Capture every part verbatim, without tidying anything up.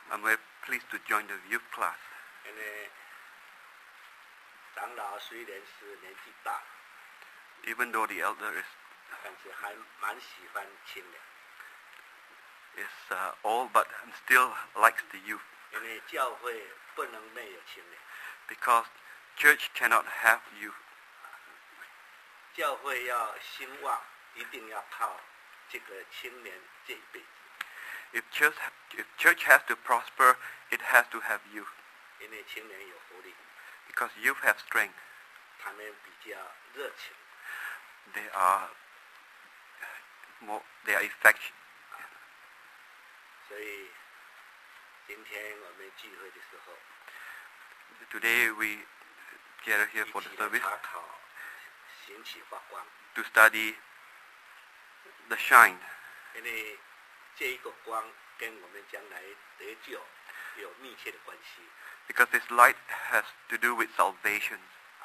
I'm very pleased to join the youth class. 因为长老虽然是年纪大， Even though the elder is, 但是还蛮喜欢青年， is uh, old, but still likes the youth. 因为教会不能没有青年， Because church cannot have youth. 教会要兴旺，一定要靠这个青年这一辈子， If church, if church has to prosper, it has to have youth. 因为青年有活力， Because youth have strength. 他们比较热情， They are more, they are effective. 所以今天我们聚会的时候， Today we gather here 一 for the 起来 service 查考兴起发光， to study the shine. 因为这一个光跟我们将来得救有密切的关系。 Because this light has to do with salvation.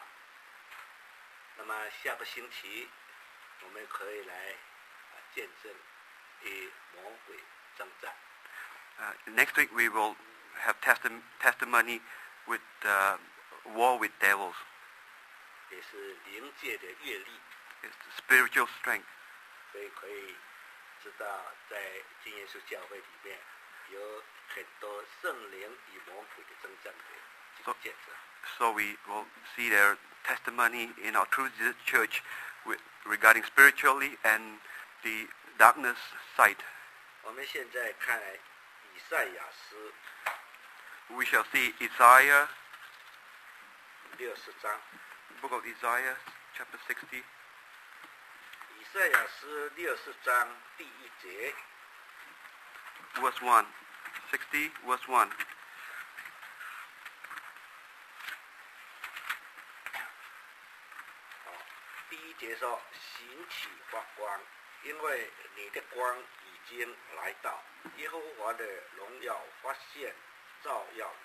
那么下个星期我们可以来啊见证与魔鬼征战。 Uh, next week we will have testi- testimony with uh, war with devils. 也是灵界的阅历， It's spiritual strength. 所以可以知道在金耶稣教会里面有很多圣灵与魔鬼的征战的这个见证。 So we will see their testimony in our True Jesus Church with, regarding spiritually and the darkness side. 我们现在看以赛亚诗 We shall see Isaiah, 六十章， book of Isaiah, chapter sixty. 以赛亚诗六十章第一节， Verse one. sixty, verse one. 第一节说：兴起发光，因为你的光已经来到，耶和华的荣耀发现，照耀你。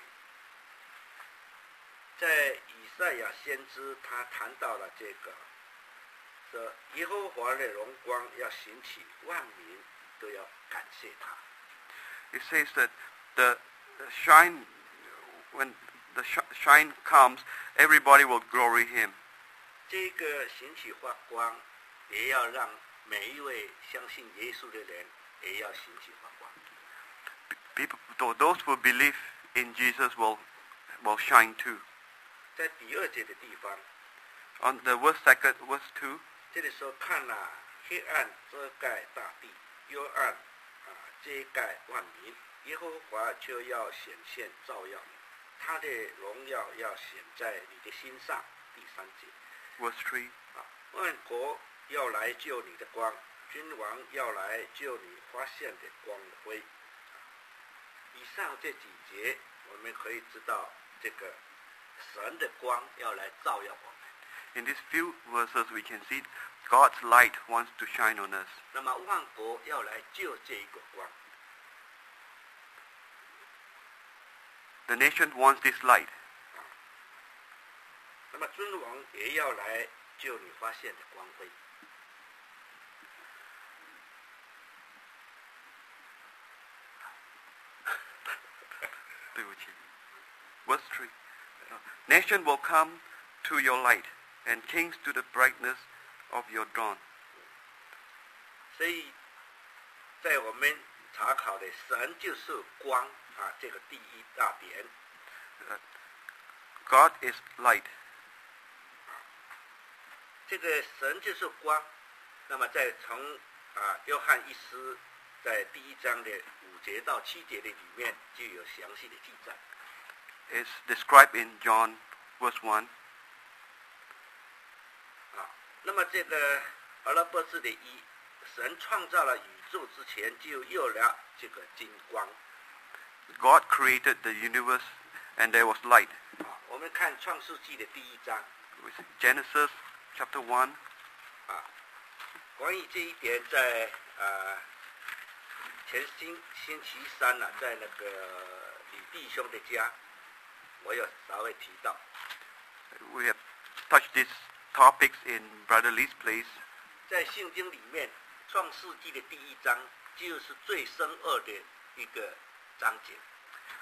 在以赛亚先知，他谈到了这个，说耶和华的荣光要兴起，万民都要感谢他。 It says that the, the shine, when the sh- shine comes, everybody will glory him. 这个兴起发光，也要让每一位相信耶稣的人也要兴起发光。 People, th- those who believe in Jesus will, will shine too. 在第二节的地方， On the verse second, verse two, 这里说看哪，黑暗遮盖大地，幽暗啊遮盖万民，耶和华就要显现照耀你，他的荣耀要显在你的心上。第三节 verse three. 啊，万国要来救你的光，君王要来救你发现的光辉。以上这几节，我们可以知道这个神的光要来照耀我们。 In these few verses, we can see God's light wants to shine on us. 那么万国要来救这一个光， The nation wants this light. 那么君王也要来救你发现的光辉。 Verse three. Nation will come to your light, and kings to the brightness of your dawn. 所以，在我们查考的神就是光啊，这个第一大点， God is light. 这个神就是光。那么在从啊约翰一书在第一章的五节到七节的里面就有详细的记载。 It's described in John, verse one. 啊，那么这个阿拉伯字的一，神创造了宇宙之前就有了这个金光。 God created the universe, and there was light. 啊，我们看创世纪的第一章 Genesis chapter one. 啊，关于这一点在呃前星星期三呢、啊，在那个李弟兄的家，我有稍微提到。 We have touched these topics in Brother Lee's place. 在圣经里面，创世纪的第一章就是最深奥的一个章节。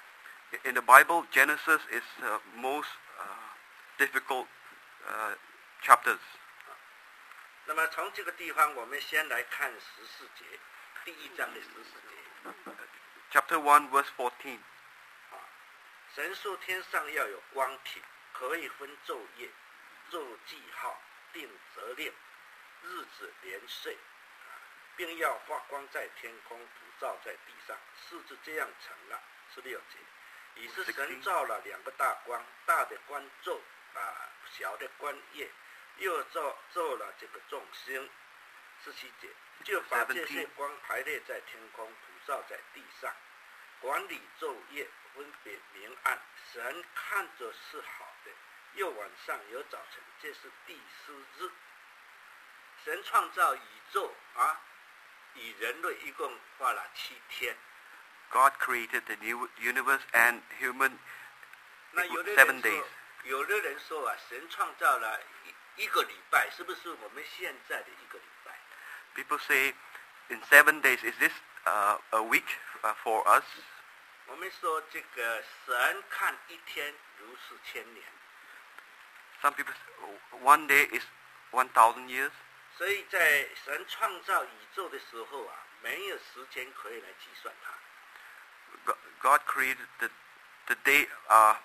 In the Bible, Genesis is the most uh, difficult uh, chapters. 那么从这个地方，我们先来看十四节，第一章的十四节。 Chapter one, verse fourteen. 啊，神说天上要有光体，可以分昼夜，做记号，定则令，日子年岁，啊，并要发光在天空，普照在地上。事就这样成了。十六节，已是神造了两个大光，大的光昼啊，小的光夜，又造造了这个众星。十七节，就把这些光排列在天空，普照在地上，管理昼夜，分别明暗。神看着是好的，又晚上有早晨，这是第四日。神创造宇宙啊，与人类一共花了七天。 God created the new universe and human 那有的 seven 人 days. 说，有的人说啊，神创造了一一个礼拜，是不是我们现在的一个礼拜？ People say, in seven days, is this uh, a week uh, for us? 我们说这个神看一天如是千年， Some people say, one day is one thousand years. 所以在神创造宇宙的时候啊，没有时间可以来计算它。 Go- God created the, the day, uh,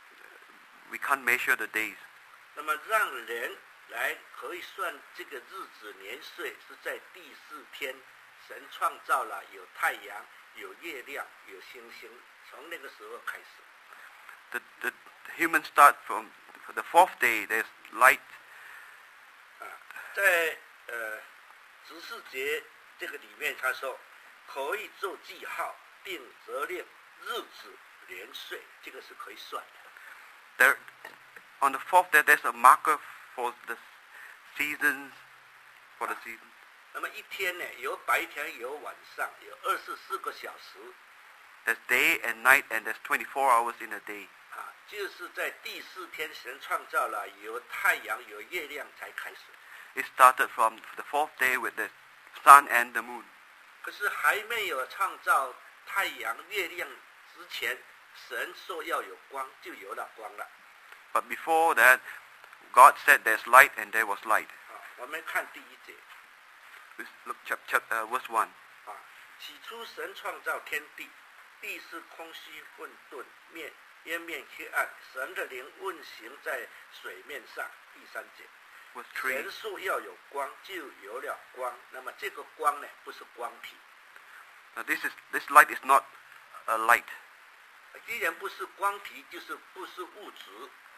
we can't measure the days. 那么让人来可以算这个日子年岁，是在第四天，神创造了有太阳、有月亮、有星星，从那个时候开始。 The, the humans start from the fourth day, there's light. 啊，在呃十四节这个里面，他说可以做记号、定则令、日子、年岁，这个是可以算的。 There, on the fourth day, there's a marker for the seasons, for the season. 那么一天呢，有白天，有晚上，有二十四个小时。 There's day and night, and there's twenty-four hours in a day. 啊，就是在第四天，神创造了有太阳、有月亮才开始。 It started from the fourth day with the sun and the moon. 可是还没有创造太阳、月亮之前，神说要有光，就有了光了。 But before that, God said there's light, and there was light. 啊，我们看第一节。 Let's look chap, chap, uh, verse one. 啊，起初神创造天地，地是空虚混沌，面渊面黑暗，神的灵运行在水面上。第三节， Verse three. 神说要有光，就有了光。那么这个光呢，不是光体。 Now this is this light is not a light. 既然不是光体，就是不是物质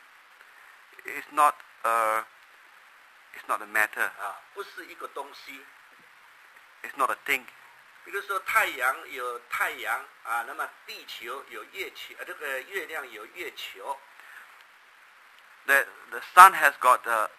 It's not a. It's not a matter. 啊，不是一个东西。 It's not a thing. 比如说太阳有太阳啊，那么地球有月球，呃，这个月亮有月球。 The the sun has got a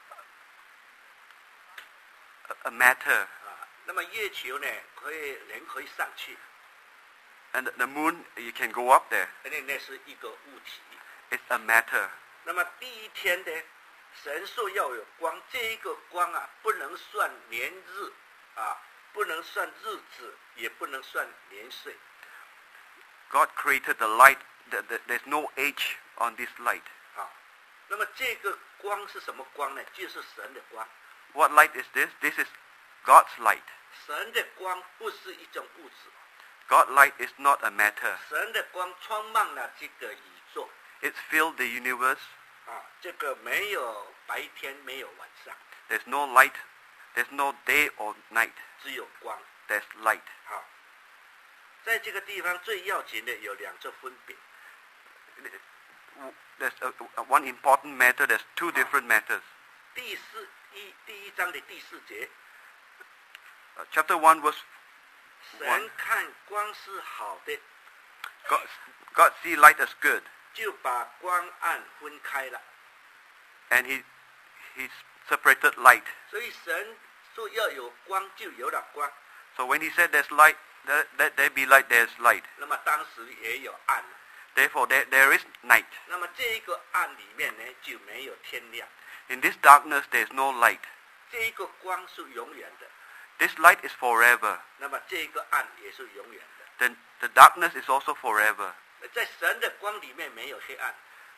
a, a matter, 啊，那么月球呢，可以人可以上去， and the, the moon you can go up there. 那那是一个物体。 It's a matter. 那么第一天呢，神说要有光，这一个光啊，不能算年日啊，不能算日子，也不能算年岁。 God created the light. The, the, there's no age on this light. 啊，那么这个光是什么光呢？就是神的光。 What light is this? This is God's light. 神的光不是一种物质， God light is not a matter. 神的光充满了这个宇宙。 It's filled the universe. 啊，这个没有白天，没有晚上， There's no light. There's no day or night. 只有光。 There's light. 好，在这个地方最要紧的有两个分别。 There's a, a, one important matter. There's two different matters. 第四一第一章的第四节， Uh, chapter one, verse 神看光是好的， God, God see light as good, 就把光暗分开了。 and He He separated light. 所以神说要有光，就有了光。 So when He said there's light, there, there, there be light. There's light. 那么当时也有暗， Therefore, there, there is night. 那么这一个暗里面呢就没有天亮， In this darkness, there's no light. 这一个光是永远的， This light is forever. 那么这一个暗也是永远的。 Then the darkness is also forever. 在神的光里面没有黑暗。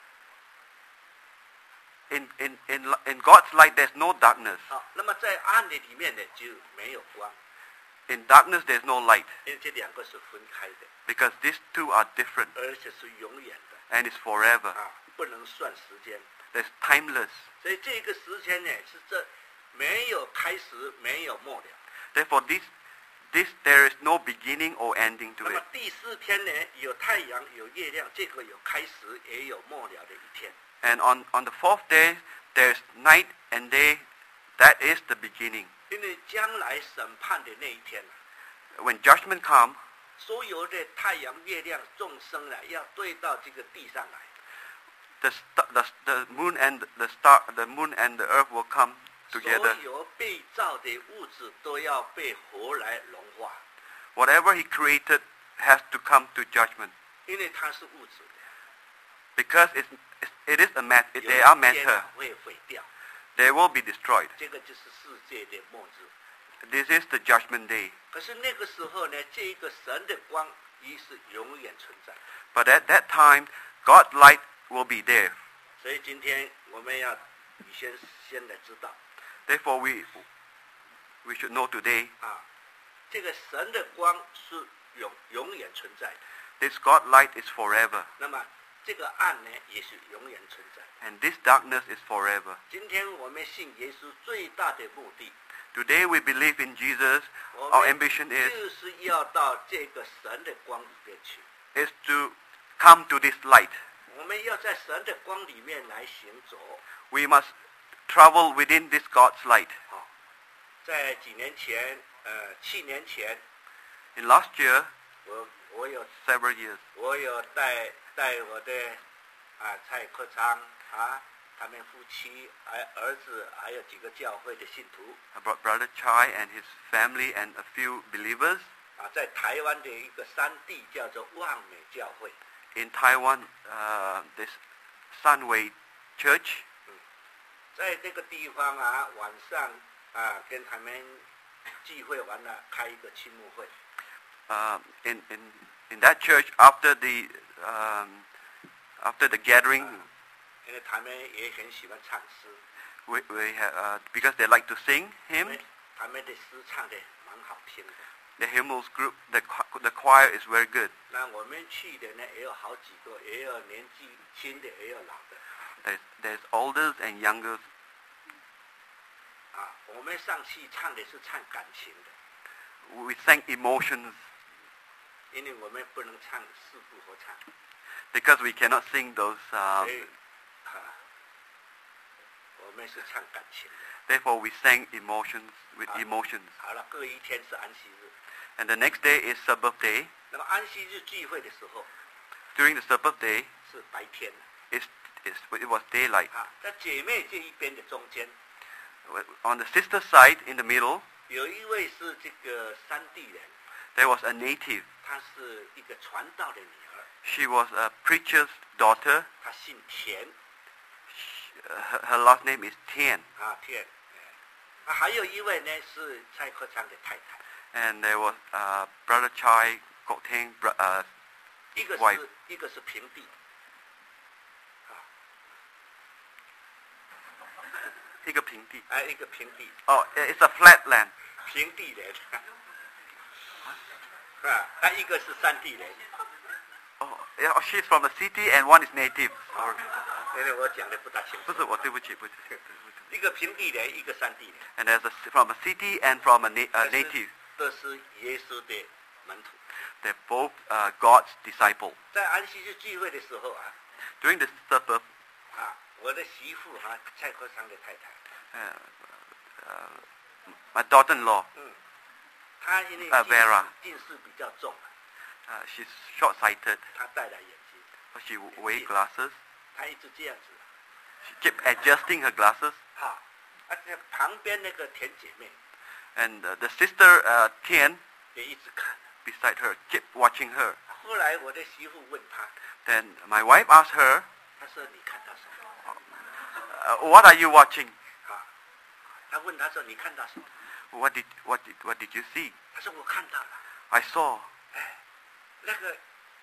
In, in, in, in God's light, there's no darkness. 好，那么在暗的里面呢，就没有光。 In darkness, there's no light. 因为这两个是分开的。 Because these two are different. 而且是永远的。 And it's forever. 啊，不能算时间。 There's timeless. 所以这个时间呢，是这没有开始，没有末了。 Therefore, this, this, there is no beginning or ending to 那么 it. 第四天呢，有太阳，有月亮，这个有开始，也有末了的一天。 And on, on the fourth day, there's night and day. That is the beginning. 因为将来审判的那一天， When judgment comes, 所有的太阳、月亮、众生呢，要对到这个地上来。 the, st- the, the moon and the star, the moon and the earth will come 所 together. 有被造的物质都要被火来融化， Whatever He created has to come to judgment. 因为它是物质的。 Because it's, it's, it is a mat, 有 they are 一天 matter. 啊会毁掉， They will be destroyed. 这个就是世界的末日。 This is the judgment day. 可是那个时候呢，这一个神的光已是永远存在。 But at that time, God's light will be there. 所以今天我们要你先先来知道 Therefore, we, we should know today, 啊，这个神的光是永永远存在的。 this God light is forever. 那么这个暗呢，也是永远存在。 And this darkness is forever. 今天我们信耶稣最大的目的， Today we believe in Jesus. 我 Our 们 ambition is, 就是要到这个神的光里面去。 is to come to this light. 我们要在神的光里面来行走。 We must travel within this God's light. 好，在几年前，呃，七年前， In last year, 我我有 several years, 我有带带我的啊蔡科长啊，他们夫妻还儿子还有几个教会的信徒 I brought Brother Chai and his family and a few believers 啊，在台湾的一个山地叫做望美教会。 in Taiwan, uh, this Sunway Church. 在这个地方啊，晚上啊跟他们聚会完了，开一个青牧会。 Uh, in, in, in that church, after the, um, after the gathering, 因为他们也很喜欢唱诗， we, we have, uh, because they like to sing 因 hymns, 为他们的诗唱的蛮好听的。 the hymnals group, the, cho- the choir is very good. 那我们去的呢，也有好几个，也有年纪轻的，也有老的。 There's, there's elders and youngers. 啊，我们上去唱的是唱感情的， We sang emotions 因为我们不能唱四部合唱， because we cannot sing those, 所 um, 以啊，我们是唱感情的。 therefore we sang emotions with Ah. emotions. 好了，各一天是安息日。 And the next day is Sabbath day. 那么安息日聚会的时候 During the Sabbath day, 是白天 it's, it's, it was daylight. 啊，在姐妹这一边的中间， On the sister side, in the middle, 有一位是这个山地人， there was a native. 她是一个传道的女儿， She was a preacher's daughter. 她姓田 She- uh, Her, her last name is Tian. 啊田。哎啊，还有一位呢是蔡科昌的太太， And there was uh, Brother Chai Kok Teng, bro- uh, 一个 wife. 是一个是平地，啊， 一个平地. 哎，一个平地， Oh, it's a flat land. 平地人，啊，啊，一个是山地人， Oh, yeah, oh, she's from the city and one is native. Sorry. 因为我讲的不大清楚。 不是，我对不起，不起，对不起。 一个平地人，一个山地人， And there's a, from a city and from a na- uh, 但是 native. 都是耶稣的门徒。 They're both uh, God's disciple. 在安息日聚会的时候啊， During the Sabbath, 啊，我的媳妇哈、蔡科昌的太太， uh, uh, my daughter-in-law, 嗯，她因为啊近视 Vera 近视比较重， uh, she's short-sighted. 她戴了眼镜， She wears glasses. 她一直这样子， She kept adjusting her glasses. 哈、而且旁边那个田姐妹 And uh, the sister uh, Tian 也一直看。 beside her kept watching her. 后来我的媳妇问她， Then my wife asked her, 她说你看到什么？ uh, "What are you watching? 啊，她问她说你看到什么？ What did what did what did you see?" 她说我看到了， I saw 那个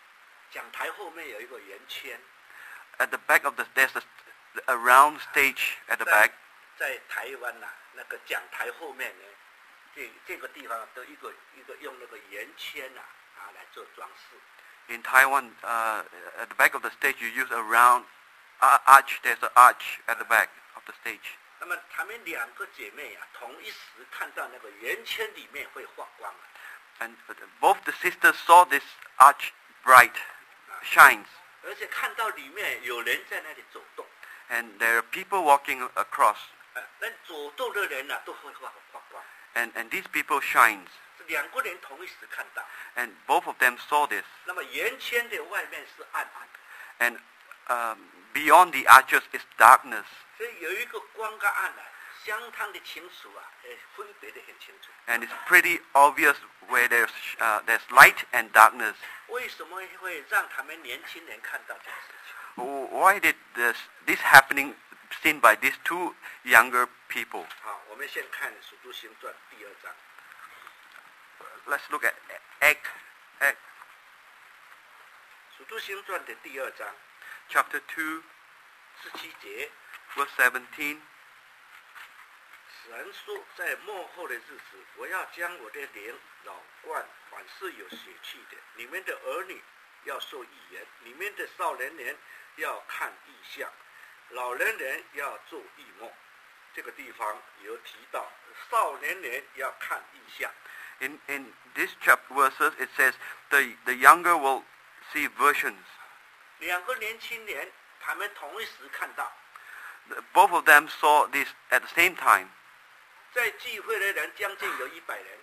讲台后面有一个圆圈。 At the back of the there's a, a round stage at the 在 back. 在台湾呐、啊，那个讲台后面呢，这这个地方都一个一个用那个圆圈呐、啊，啊来做装饰。 In Taiwan, uh, at the back of the stage, you use a round uh, arch. There's an arch at the back of the stage. 那么她们两个姐妹啊，同一时看到那个圆圈里面会发光啊。 And both the sisters saw this arch bright, shines. 而且看到里面有人在那里走动。 And there are people walking across. 呃，那走动的人呐、啊，都会发发光。 And, and these people shines. 两个人同一时看到。 And both of them saw this. 那么圆圈的外面是暗暗的。 And um, beyond the arches is darkness. 所以有一个光跟暗啊，相当的清楚啊，呃，分别的很清楚。 And it's pretty obvious where there's, uh, there's light and darkness. 为什么会让他们年轻人看到这个事情？ Why did this, this happening seen by these two younger people? 好，我们先看《使徒行传》第二章。 Let's look at Act, Act 使徒行传的第二章 chapter two, 十七节， verse seventeen. 神说，在末后的日子，我要将我的灵老灌凡是有血气的，你们的儿女要受预言，你们的少年人要看异象，老年人要做异梦。这个地方有提到少年人要看异象。 In, in this chapter verses, it says the, the younger will see visions. 两个年轻人，他们同一时看到， Both of them saw this at the same time. 在聚会的人将近有一百人，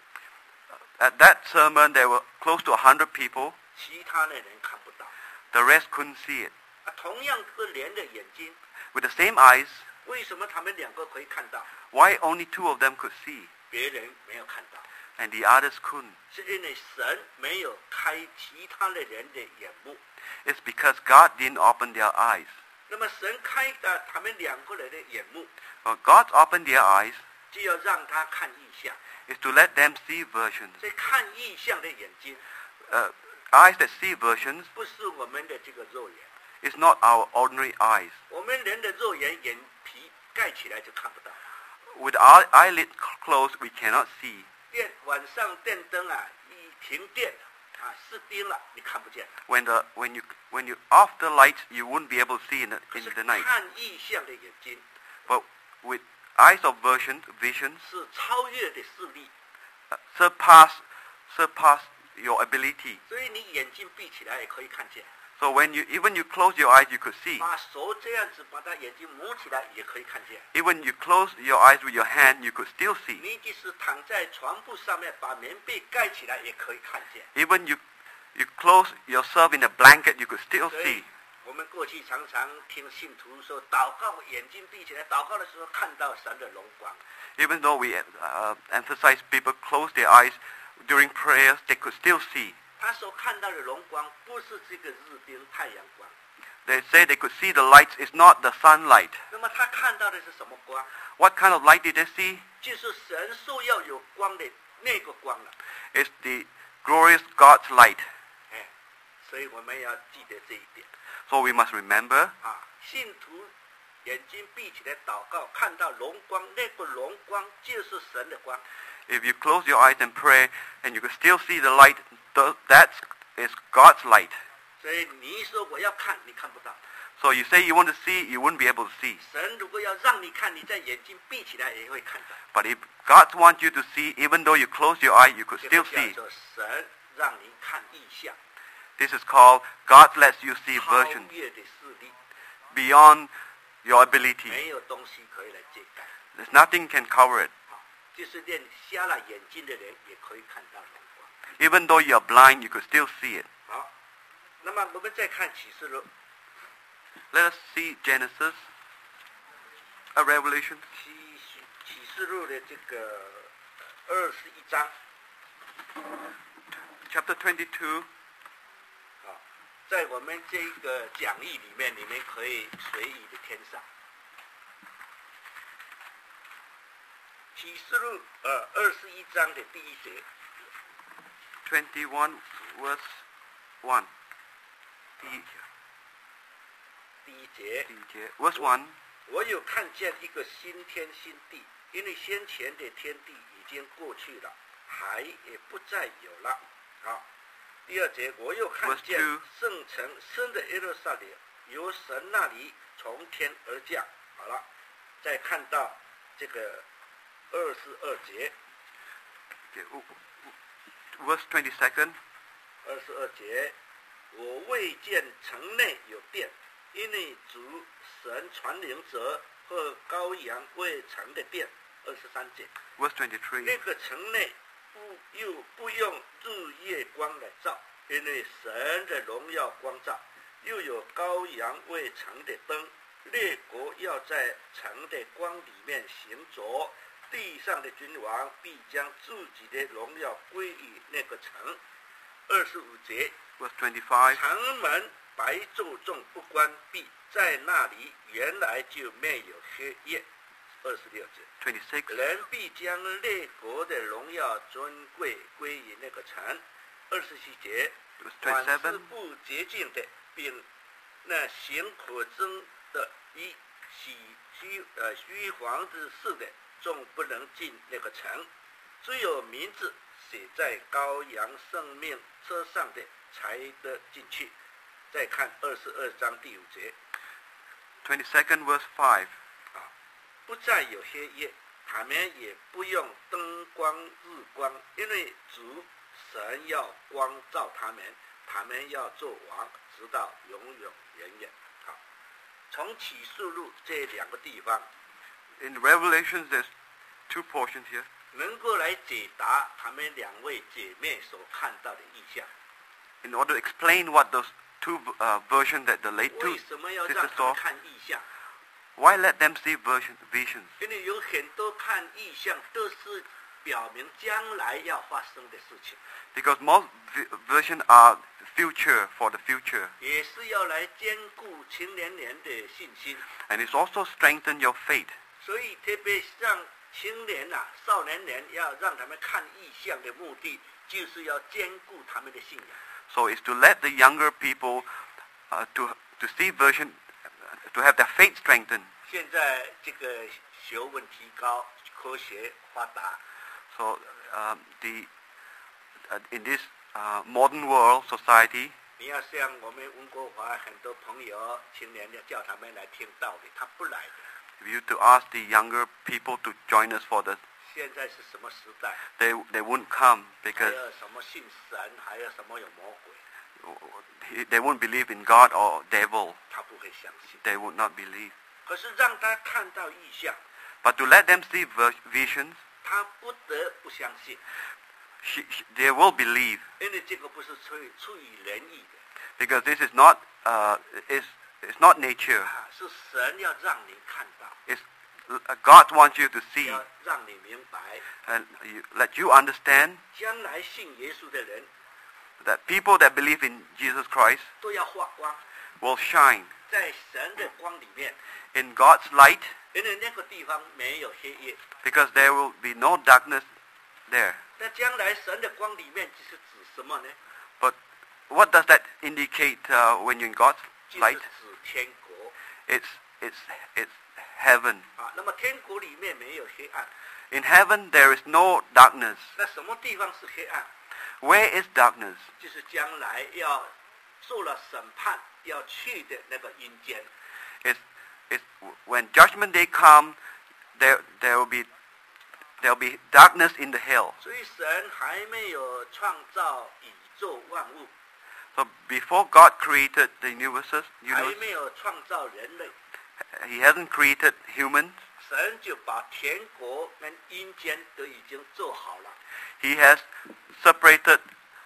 At that sermon, there were close to a hundred people. 其他的人看不到。 The rest couldn't see it. 啊，同样是连的眼睛， With the same eyes, 为什么他们两个可以看到， why only two of them could see 别人没有看到？ and the others couldn't? 是因为神没有开其他的人的眼目。 It's because God didn't open their eyes. 那么神开的他们两个人的眼目， Well, God opened their eyes 就要让他看异象。 is to let them see visions. 所以看异象的眼睛， Uh, eyes that see visions 不是我们的这个肉眼， is not our ordinary eyes. 我们人的肉眼眼皮盖起来就看不到。 With our eyelids closed, we cannot see. 电晚上电灯啊，一停电啊，熄灯了，你看不见。 When the when you when you off the lights, you won't be able to see in the, 可 in 是 the night. 看异象的眼睛 But with eyes of vision, visions 是超越的视力， uh, surpass surpass your ability. 所以你眼睛闭起来也可以看见。 So when you even you close your eyes, you could see. 把手这样子把它眼睛蒙起来也可以看见。 Even you close your eyes with your hand, you could still see. 你即使躺在床铺上面把棉被盖起来也可以看见。 Even you you close yourself in a blanket, you could still 所以 see. 我们过去常常听信徒说，祷告眼睛闭起来，祷告的时候看到神的荣光。 Even though we uh, emphasize people close their eyes during prayers, they could still see. 他所看到的荣光不是这个日丁太阳光， They say they could see the lights. It's not the sunlight. 那么他看到的是什么光？ What kind of light did they see? 就是神说要有光的那个光了。 It's the glorious God's light. 哎，所以我们要记得这一点 So we must remember, 啊。信徒眼睛闭起来祷告，看到荣光，那个荣光就是神的光。 if you close your eyes and pray and you can still see the light, that is God's light. 所以你说我要看，你看不到。 So you say you want to see, you wouldn't be able to see. 神如果要让你看，你在眼睛闭起来也会看到。 But if God wants you to see, even though you close your eye, you could 这 still 个叫 see. 做神让你看异象， This is called God lets you see 超 visions 越的视力， beyond your ability. 没有东西可以来遮盖。 There's nothing can cover it. 好，就是连瞎了眼睛的人也可以看到荣光。 Even though you're blind, you could still see it. 好，那么我们再看启示录， Let us see Genesis, a Revelation, 启启示录的这个二十一章， chapter twenty-two. 啊，在我们这个讲义里面，你们可以随意的填上。启示录呃二十一章的第一节， twenty-one verse one. 第第一节， 第一节 ，Verse one。 我有看见一个新天新地，因为先前的天地已经过去了，海也不再有了。好，第二节，我又看见 Verse two 圣城新的耶路撒冷由神那里从天而降。好了，再看到这个二十二节， Okay, verse twenty-second. 二十二节，我未见城内有殿，因为主神传灵者和羔羊未成的殿。二十三节， Verse twenty-three. 那个城内不又不用日月光来照，因为神的荣耀光照，又有羔羊未成的灯，列国要在城的光里面行走，地上的君王必将自己的荣耀归于那个城。二十五节， Verse twenty-five. 城门白昼纵不关闭，在那里原来就没有黑夜。二十六节， twenty-six. 人必将列国的荣耀尊贵归于那个城。二十七节， Verse 凡是 twenty-seven. 不洁净的，并那行可憎的以洗虚呃虚谎之事的，纵不能进那个城。只有名字写在羔羊生命册上的，才得进去。再看二十二章第五节， twenty-second, verse five. 不再有黑夜，他们也不用灯光日光，因为主神要光照他们，他们要做王，直到永永远远。好，从启示录这两个地方 In Revelations, there's two portions here. 能够来解答他们两位姐妹所看到的意象。 In order to explain what those two uh, versions that the late two 为什么要 sisters 让他们 saw, 看意象？ why let them see version, visions? 因为有很多看意象都是表明将来要发生的事情， Because most vi- versions are future for the future. 也是要来兼顾青年人的信心。 And it's also strengthen your faith. 所以特别让青年啊、少年人要让他们看意象的目的，就是要兼顾他们的信仰。 So it's to let the younger people uh, to to see version, uh, to have their faith strengthened. 现在这个学问提高，科学发达， So um, the uh, in this uh, modern world society, 你要像我们温国华很多朋友青年要叫他们来听道理，他不来的。 we used to ask the younger people to join us for the. 现在是什么时代？ They they wouldn't come 还 because 有什么信神，还有什么有魔鬼， they won't believe in God or devil. 他不会相信。 They would not believe. 可是让他看到异象， But to let them see ver- visions, 他不得不相信， she, she, they will believe 因为这个不是出于出于人意的 because this is not uh, is it's not nature. 啊，是神要让你看到， It's uh, God wants you to see 要让你明白， and you, let you understand 将来信耶稣的人 that people that believe in Jesus Christ 都要发光， will shine 在神的光里面， in God's light 因为那个地方没有黑夜。 because there will be no darkness there. 那将来神的光里面是指什么呢？ But what does that indicate uh, when you're in God's 就是 light? 指天国 It's it's it's heaven. 啊。那么天国里面没有黑暗， In heaven there is no darkness. 那什么地方是黑暗？ Where is darkness? 就是将来要受了审判要去的那个阴间。 It's it's when judgment day come, there there will be there will be darkness in the hell. 所以神还没有创造宇宙万物， So before God created the universes, 还 universe, 没有创造人类， He hasn't created humans. 神就把天国跟阴间都已经做好了。 He has separated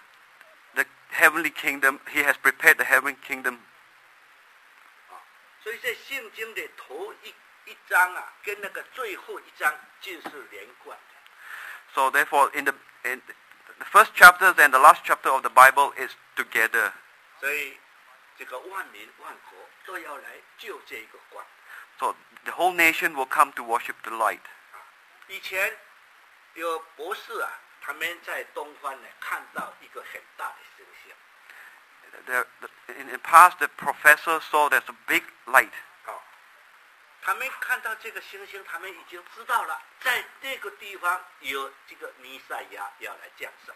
the heavenly kingdom. He has prepared the heavenly kingdom. 啊，所以在圣经的头一一章啊，跟那个最后一章就是连贯的。 So therefore, in the in the first chapters and the last chapter of the Bible is together. 所以这个万民万国都要来救这一个光。 So the whole nation will come to worship the light. 以前有博士啊，他们在东方呢看到一个很大的星星， There, in the past, the professor saw there's a big light. 好，他们看到这个星星，他们已经知道了，在这个地方有这个弥赛亚要来降生。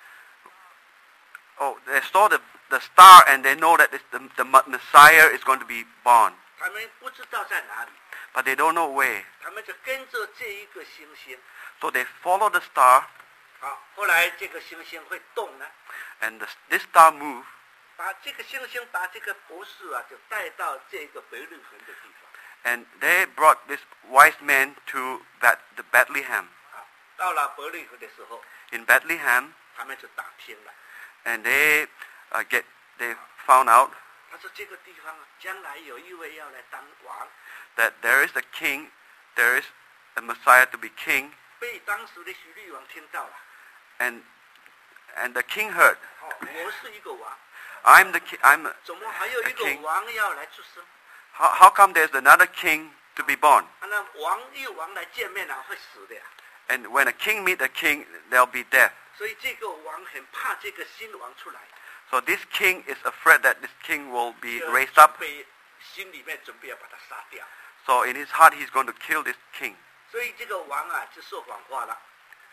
Oh, they saw the, the star and they know that it's the, the Messiah is going to be born. 他们不知道在哪里， But they don't know where. 他们就跟着这一个星星。 So they follow the star, 好，后来这个星星会动呢， and the, this star moved, 把这个星星把这个博士啊，就带到这个伯利恒的地方。 and they brought this wise man to Bet, the Bethlehem. 啊，到了伯利恒的时候， In Bethlehem, 他们就打听了。 and they uh, get they found out 他说这个地方啊，将来有一位要来当王， that there is a king, there is a Messiah to be king, 被当时的希律王听到了。 and and the king heard, 哦，我是一个王， I'm the king. I'm 怎么还有一个 A king. 王要来出生？ how, how come there's another king to be born? 啊，那王与王来见面啊，会死的呀。 And when a king meet a king, there'll be death. 所以这个王很怕这个新王出来， So this king is afraid that this king will be 就 raised up. 准备心里面准备要把他杀掉。 So in his heart, he's going to kill this king. 所以这个王啊，就说谎话了。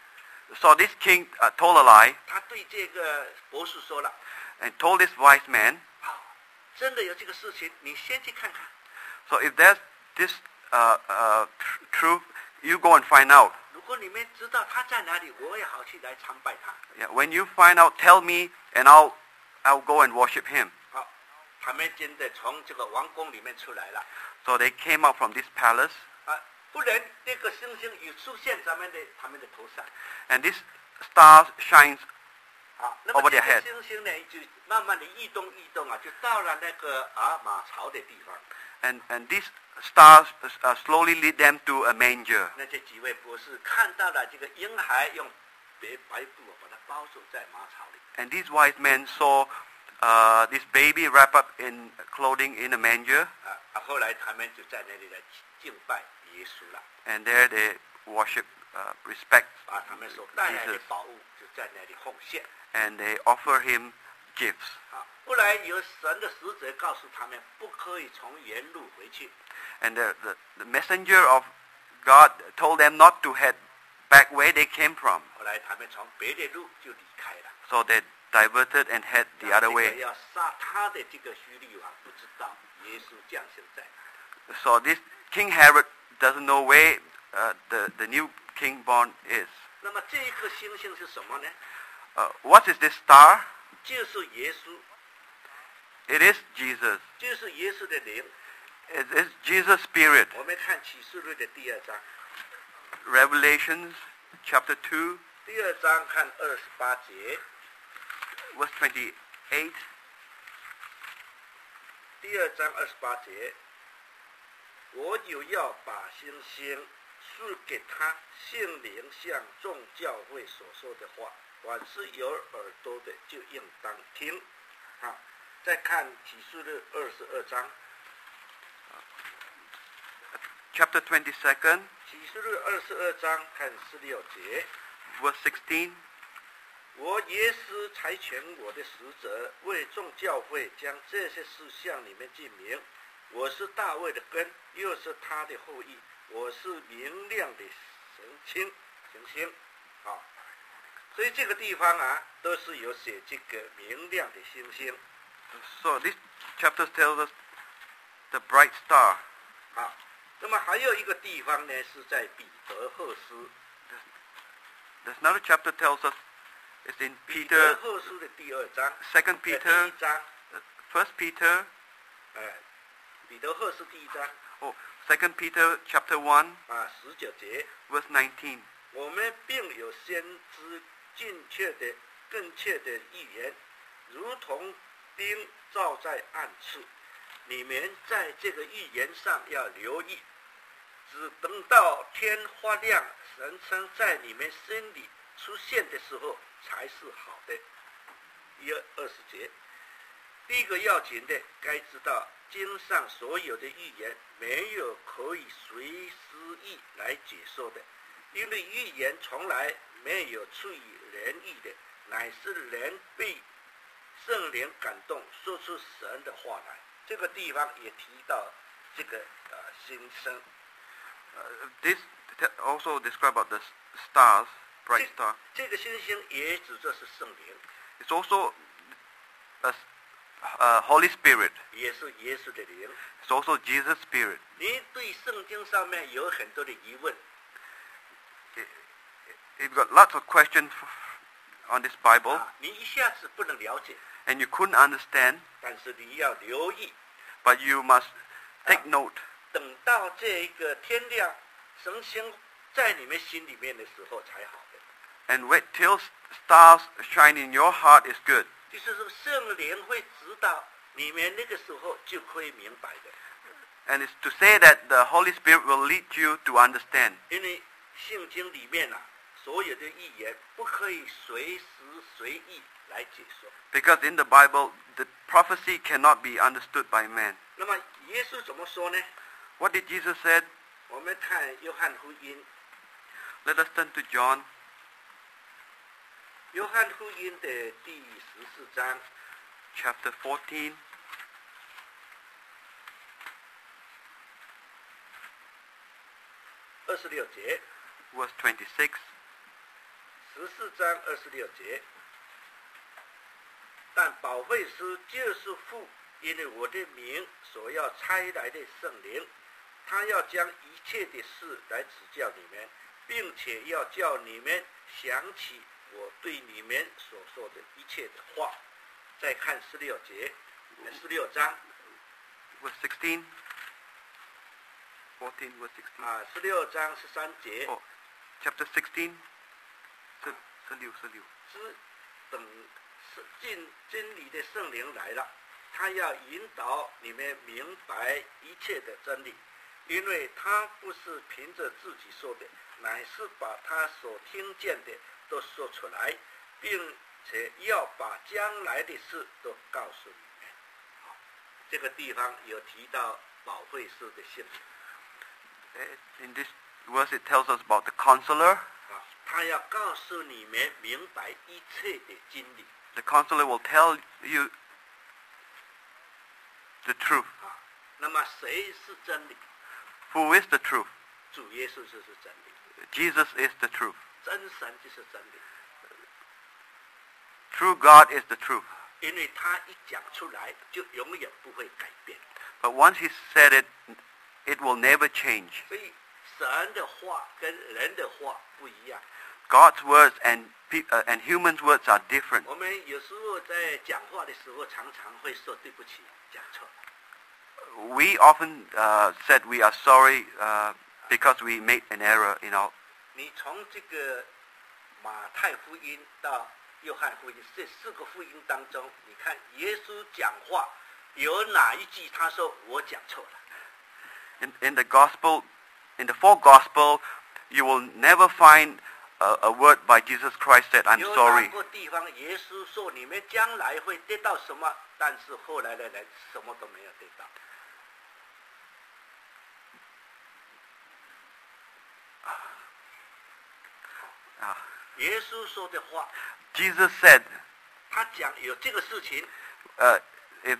So this king uh, told a lie 他对这个博士说了 and told this wise man, 好，真的有这个事情，你先去看看。 so if there's this uh, uh, tr- truth, you go and find out. 如果你们知道他在哪里，我也好去来参拜他。 Yeah, when you find out, tell me, and I'll I'll go and worship him. 好，他们真的从这个王宫里面出来了。 So they came out from this palace, 啊，不然这个星星一出现咱们的他们的头上。 and this star shines 好，那么 over 这 their 个 head. 星星呢，就慢慢的移动移动啊，就到了那个啊马槽的地方。 And and these stars uh, slowly lead them to a manger. 那这几位博士看到了这个婴孩用白白布把它包住在马槽里。 And these wise men saw uh, this baby wrapped up in clothing in a manger, 啊啊，后来他们就在那里来敬拜耶稣了， and there they worship, uh, respect 把他们所带来的 Jesus, 宝物就在那里奉献。 and they offer him gifts. 啊，后来有神的使者告诉他们，不可以从原路回去。 And the, the, the messenger of God told them not to head back where they came from. 后来他们从别的路就离开了。 So they diverted and head the 那 other 这个 way. 要杀他的这个希律王不知道耶稣降生在哪里。 So this King Herod doesn't know where uh, the, the new king born is. 那么这一颗星星是什么呢？ Uh, what is this star? 就是耶稣， It is Jesus. 就是耶稣的灵。 It is Jesus' spirit. 我们看启示录的第二章， Revelations chapter two, 第二章看二十八节， verse twenty-eight. 第二章二十八节，我有要把星星赐给他，圣灵向众教会所说的话，凡是有耳朵的就应当听。啊，再看启示录二十二章， Chapter twenty-second, 启示录二十二章看十六节， verse sixteen. 我耶稣差遣我的使者，为众教会将这些事向你们证明。我是大卫的根，又是他的后裔。我是明亮的神星，行星。啊，所以这个地方啊，都是有写这个明亮的星星。 So this chapter tells us the bright star. 啊，那么还有一个地方呢，是在彼得后书。 There's another chapter tells us it's in 彼得 Peter, 后书的第二章， Second 呃第 Peter, 一章， First Peter, 哎，彼得后书第一章 oh, Second Peter chapter one, 啊，十九节。 verse nineteen. 我们并有先知精确的、更确的预言，如同钉照在暗处。你们在这个预言上要留意，只等到天发亮，神称在你们心里出现的时候，才是好的。一二十节，第一个要紧的，该知道经上所有的预言，没有可以随诗意来解说的。因为预言从来没有出于人意的，乃是人被圣灵感动，说出神的话来。这个地方也提到这个呃新生。 Uh, this also describe about the stars, bright star. 这个星星也指的是圣灵。 It's also a uh, Holy Spirit. 也是耶稣的灵。 It's also Jesus' Spirit. 你对圣经上面有很多的疑问。 You've got lots of questions on this Bible. 啊，你一下子不能了解。 And you couldn't understand. 但是你要留意。 But you must take note. 等到这一个天亮，神星在你们心里面的时候才好的。 And wait till stars shine in your heart is good. 就是说圣灵会指导你们，那个时候就会明白的。 And it's to say that the Holy Spirit will lead you to understand. 因为圣经里面啊，所有的预言不可以随时随意来解说。 Because in the Bible, the prophecy cannot be understood by man. 那么耶稣怎么说呢？ What did Jesus say? 我们看约翰福音。 Let us turn to John. 约翰福音的第十四章 Chapter fourteen. 二十六节。 Verse twenty-six. 十四章二十六节。但保惠师就是父，因为我的名所要差来的圣灵，他要将一切的事来指教你们，并且要叫你们想起我对你们所说的一切的话。再看十六节，十六章。 Verse sixteen. fourteen, verse sixteen. 啊，十六章十三节。 Oh, chapter sixteen. 十十六十六。 是等进真理的圣灵来了，他要引导你们明白一切的真理，因为他不是凭着自己说的，乃是把他所听见的都说出来，并且要把将来的事都告诉你们。这个地方有提到保惠师的性质。 In this verse, it tells us about the counselor. 啊，他要告诉你们明白一切的真理。 The counselor will tell you the truth. 啊，那么谁是真理？ Who is the truth? 主耶稣就是真理。 Jesus is the truth. 真神就是真理。 True God is the truth. 因为他一讲出来，就永远不会改变。 But once He said it, it will never change. 所以神的话跟人的话不一样。 God's words and uh, and humans' words are different. 我们有时候在讲话的时候，常常会说对不起，讲错了。 We often uh, said we are sorry uh, because we made an error in our. 你从这个马太福音到约翰福音这四个福音当中，你看耶稣讲话有哪一句他说我讲错了？ In, in the gospel, in the four gospel, you will never find a, a word by Jesus Christ that I'm 有 sorry. 哪个地方耶稣说你们将来会得到什么，但是后来的人什么都没有得到。 Ah. 耶稣说的话， Jesus said, 他讲有这个事情， uh, if,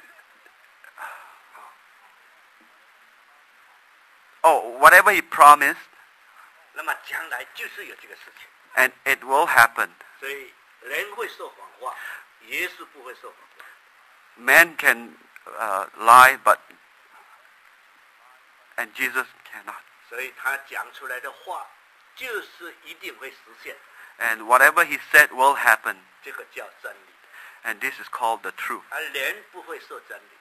oh, whatever He promised, 那么将来就是有这个事情。 and it will happen. 所以人会说谎话，耶稣不会说谎话。 Man can uh, lie, but and Jesus cannot. 所以他讲出来的话，就是一定会实现。 And whatever He said will happen. 这个叫真理。 And this is called the truth. 而人不会说真理，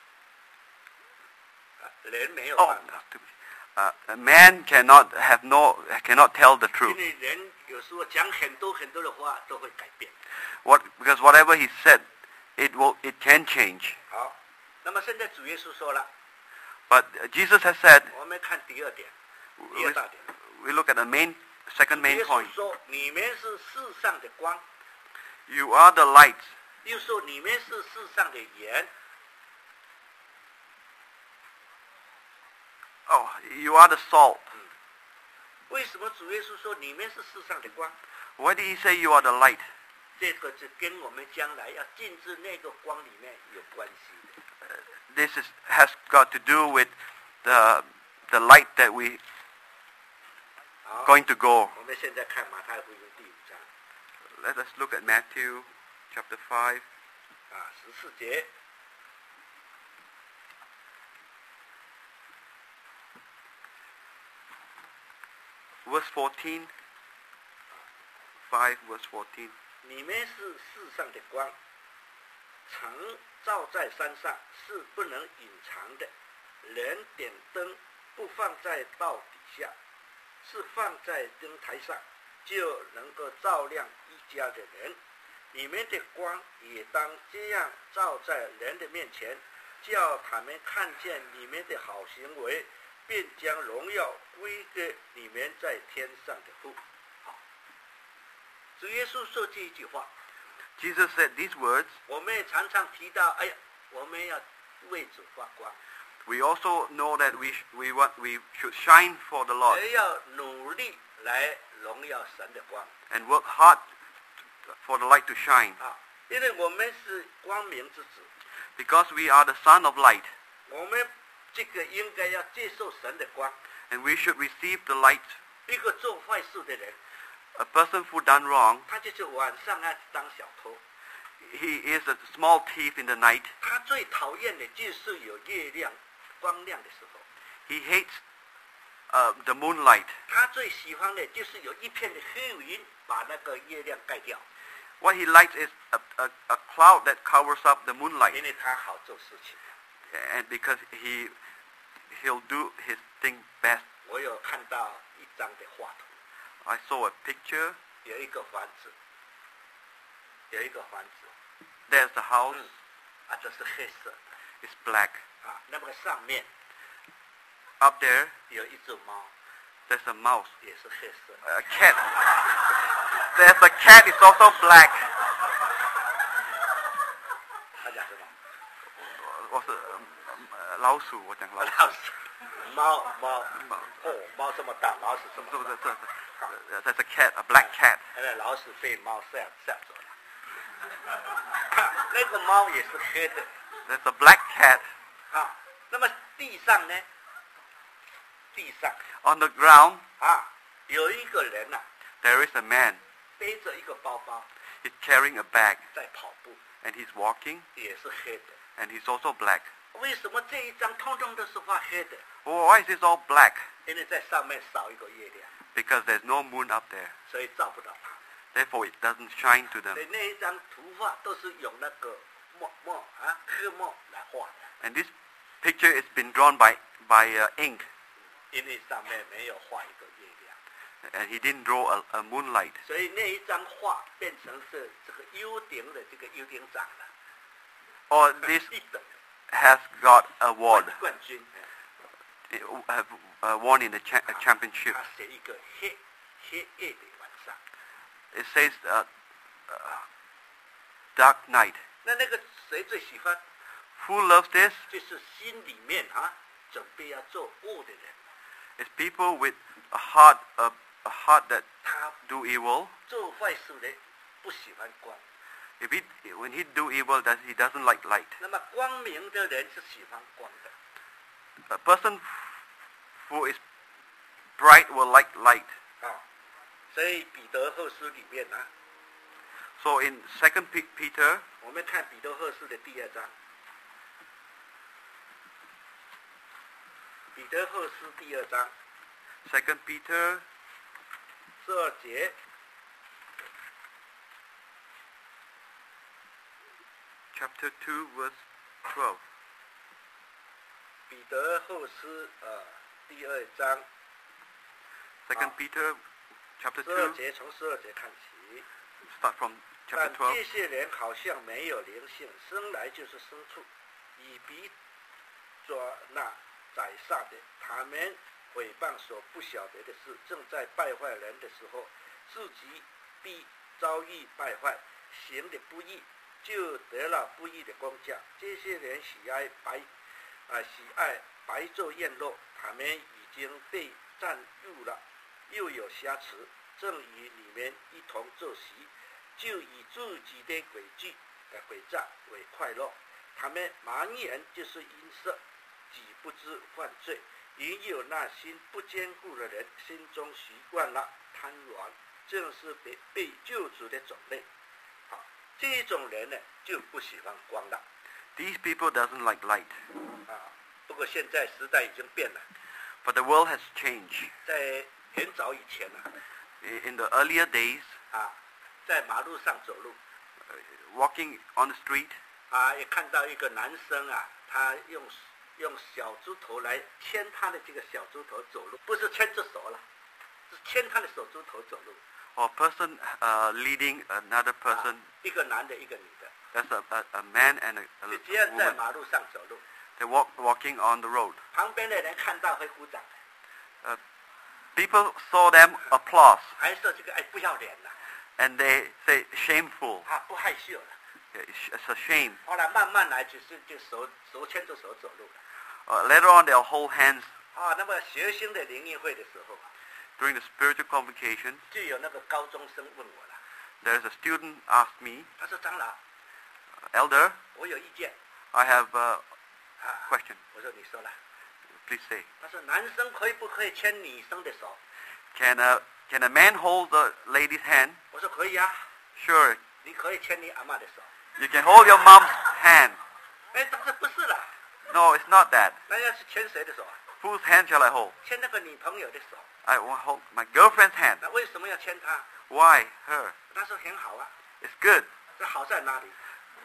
啊，人没有 Oh, 办法。 uh, a man cannot have no cannot tell the 因 truth. 为人有时候讲很多很多的话都会改变。 What because whatever He said, it will it can change. 好，那么现在主耶稣说了， But Jesus has said, 我们看第二点，第 we, 二大点。 we look at the main second 主 main 耶 point. 稣说：“你们是世上的光。” You are the light. 又说：“你们是世上的盐。” Oh, you are the salt. 为什么主耶稣说你们是世上的光？ Why did He say you are the light? 这个是跟我们将来要进入那个光里面有关系的。 This is, has got to do with the, the light that we 好， going to go. 我们现在看马太福音第五章 Let us look at Matthew chapter five, 啊，十四节。 verse fourteen. five verse fourteen. 你们是世上的光，常照在山上，是不能隐藏的。人点灯不放在道底下，是放在灯台上，就能够照亮一家的人。你们的光也当这样照在人的面前，叫他们看见你们的好行为，便将荣耀归给你们在天上的父。好，主耶稣说这一句话， Jesus said these words. 我们也常常提到，哎呀，我们要为主发光， We also know that we sh- we want we should shine for the Lord 也要努力来荣耀神的光 and work hard for the light to shine, 啊！因为我们是光明之子， because we are the son of light, 我们这个应该要接受神的光。 and we should receive the light. 一个做坏事的人， A person who done wrong, 他就是晚上啊当小偷， he is a small thief in the night. 他最讨厌的就是有月亮光亮的时候， He hates uh, the moonlight. 他最喜欢的就是有一片的黑云把那个月亮盖掉， What he likes is a, a, a cloud that covers up the 因 moonlight, 为他好做事情。 and because he he'll do his thing best. 我有看到一张的画图， I saw a picture. 有一个房子，有一个房子， There's the house. 嗯，啊，这是黑色的 It's black. 啊，那么上面 Up there, 有一只猫， there's a mouse. 也是黑色的。 A cat. There's a cat. It's also black. 他讲什么？ 我是呃老鼠，我讲老鼠。 老鼠，猫猫哦，猫这么大，老鼠这么是不是？ 大。 这这 There's a cat, a black cat. 现在老鼠被猫吓吓走了。那个猫也是黑的 There's a black cat. 啊。那么地上呢？地上 On the ground, 啊，有一个人呐、啊， there is a man. 背着一个包包 He's carrying a bag, 在跑步， and he's walking, 也是黑的。 and he's also black. 为什么这一张通通都是画黑的？ Oh, why is this all black? 因为在上面少一个月亮， Because there's no moon up there. 所以照不到它。 Therefore, it doesn't shine to 所以 them. 那一张图画都是用那个墨墨啊黑墨来画的， And this picture has been drawn by by uh, ink, 因为上面没有画一个月亮， and he didn't draw a, a moonlight. 所以那一张画变成是这个幽灵的这个幽灵长了， Or this 一等 has got a award, 冠军， uh, have uh, won in the cha- uh, championship. 他写一个黑黑夜的晚上。 It says uh, uh, dark night. 那那个谁最喜欢？ Who loves this? 就是心里面啊准备要做恶的人， It's people with a heart, a, a heart that 他 do evil. 做坏事的不喜欢光。 If he, when he do evil, that he doesn't like light. 那么光明的人是喜欢光的。 A person who is bright will like light. 啊，所以彼得后书里面呢、啊， So in Second Peter, 我们看彼得后书的第二章，彼得后书第二章 Second Peter 十二节， chapter two, verse twelve. 彼得后书呃第二章 Second Ah. Peter chapter 十二 two, 节，从十二节看起。 start from chapter 但 twelve. 这些人好像没有灵性，生来就是牲畜，以鼻抓那宰杀的。他们诽谤所不晓得的事，正在败坏人的时候，自己必遭遇败坏，行的不义，就得了不义的工价。这些人喜爱白啊，喜爱白昼宴乐，他们已经被占入了，又有瑕疵，正与你们一同坐席， 就以自己的诡计的诡诈为快乐。他们满眼就是阴色，己不知犯罪。也有那心不坚固的人，心中习惯了贪玩，正是被被救主的种类。好，这种人呢就不喜欢光了。 These people doesn't like light. 啊，不过现在时代已经变了。 But the world has changed. 在很早以前呢、 I- In the earlier days, 啊，在马路上走路， uh, walking on the street, 啊，也看到一个男生啊，他用用小猪头来牵他的这个小猪头走路，不是牵着手了，是牵他的手猪头走路。 or a person uh, leading another 啊 person. 一个男的，一个女的， That's a, a, a man and a, 就 a 这样在 woman. 马路上走路， They walk walking on the road. 旁边的人看到会鼓掌， Uh, people saw them applause, 还说这个哎不要脸了， and they say shameful. 啊不害羞了。 It's it's a shame. 后来慢慢来就是就手手牵着手走路了。 Uh, later on, they'll hold hands 啊，那么学生的灵运会的时候， during the spiritual convocation. 就有那个高中生问我了， There's a student asked me, 他说长老， Elder, 我有意见 I have a 啊。 question. 我说你说了。 Please say. 他说男生可以不可以牵女生的手？ Can a can a man hold the lady's hand? 我说可以啊， Sure. 你可以牵你阿嬷的手。 You can hold your mom's hand. 哎，但是不是啦？ No, it's not that. 那要是牵谁的手啊？ Whose hand shall I hold? 牵那个女朋友的手。 I want to hold my girlfriend's hand. 那为什么要牵她？ Why her? 他说很好啊， It's good. 这好在哪里？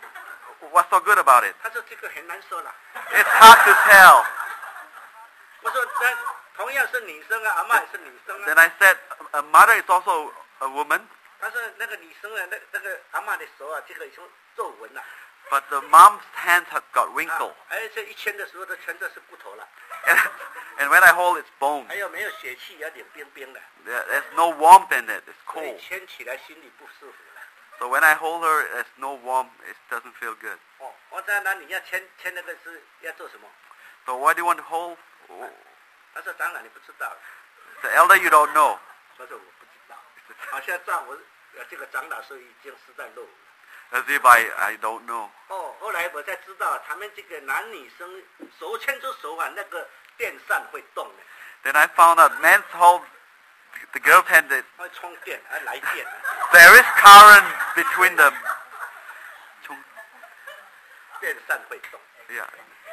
What's so good about it? 他说这个很难说了。 It's hard to tell. 我说那同样是女生啊，阿嬷也是女生 Then 啊。 I said, a mother is also a woman, 他说那个女生啊，那那个阿嬷的手啊，这个已经皱纹了。 but the mom's hands have got 啊 wrinkle. 而且一牵的时候都全都是骨头了， And, and when I hold its bone, 还有没有血气，有点冰冰的， there- there's no warmth in it. It's 所以 cold. 牵起来心里不舒服了。 So when I hold her, there's no warmth. It doesn't feel good. 哦，我说那你要牵牵那个是要做什么？ So why do you want to hold? Oh, 他说长老你不知道。 the elder you don't know. 我说我不知道，好像在我呃这个长老是已经是在漏了。 As if I, I don't know. 哦，后来我才知道，他们这个男女生手牵着手啊，那个电扇会动的， Then I found out men hold the girl's hand. That 会充电，还来电啊， there is current between them. 电扇会动 Yeah,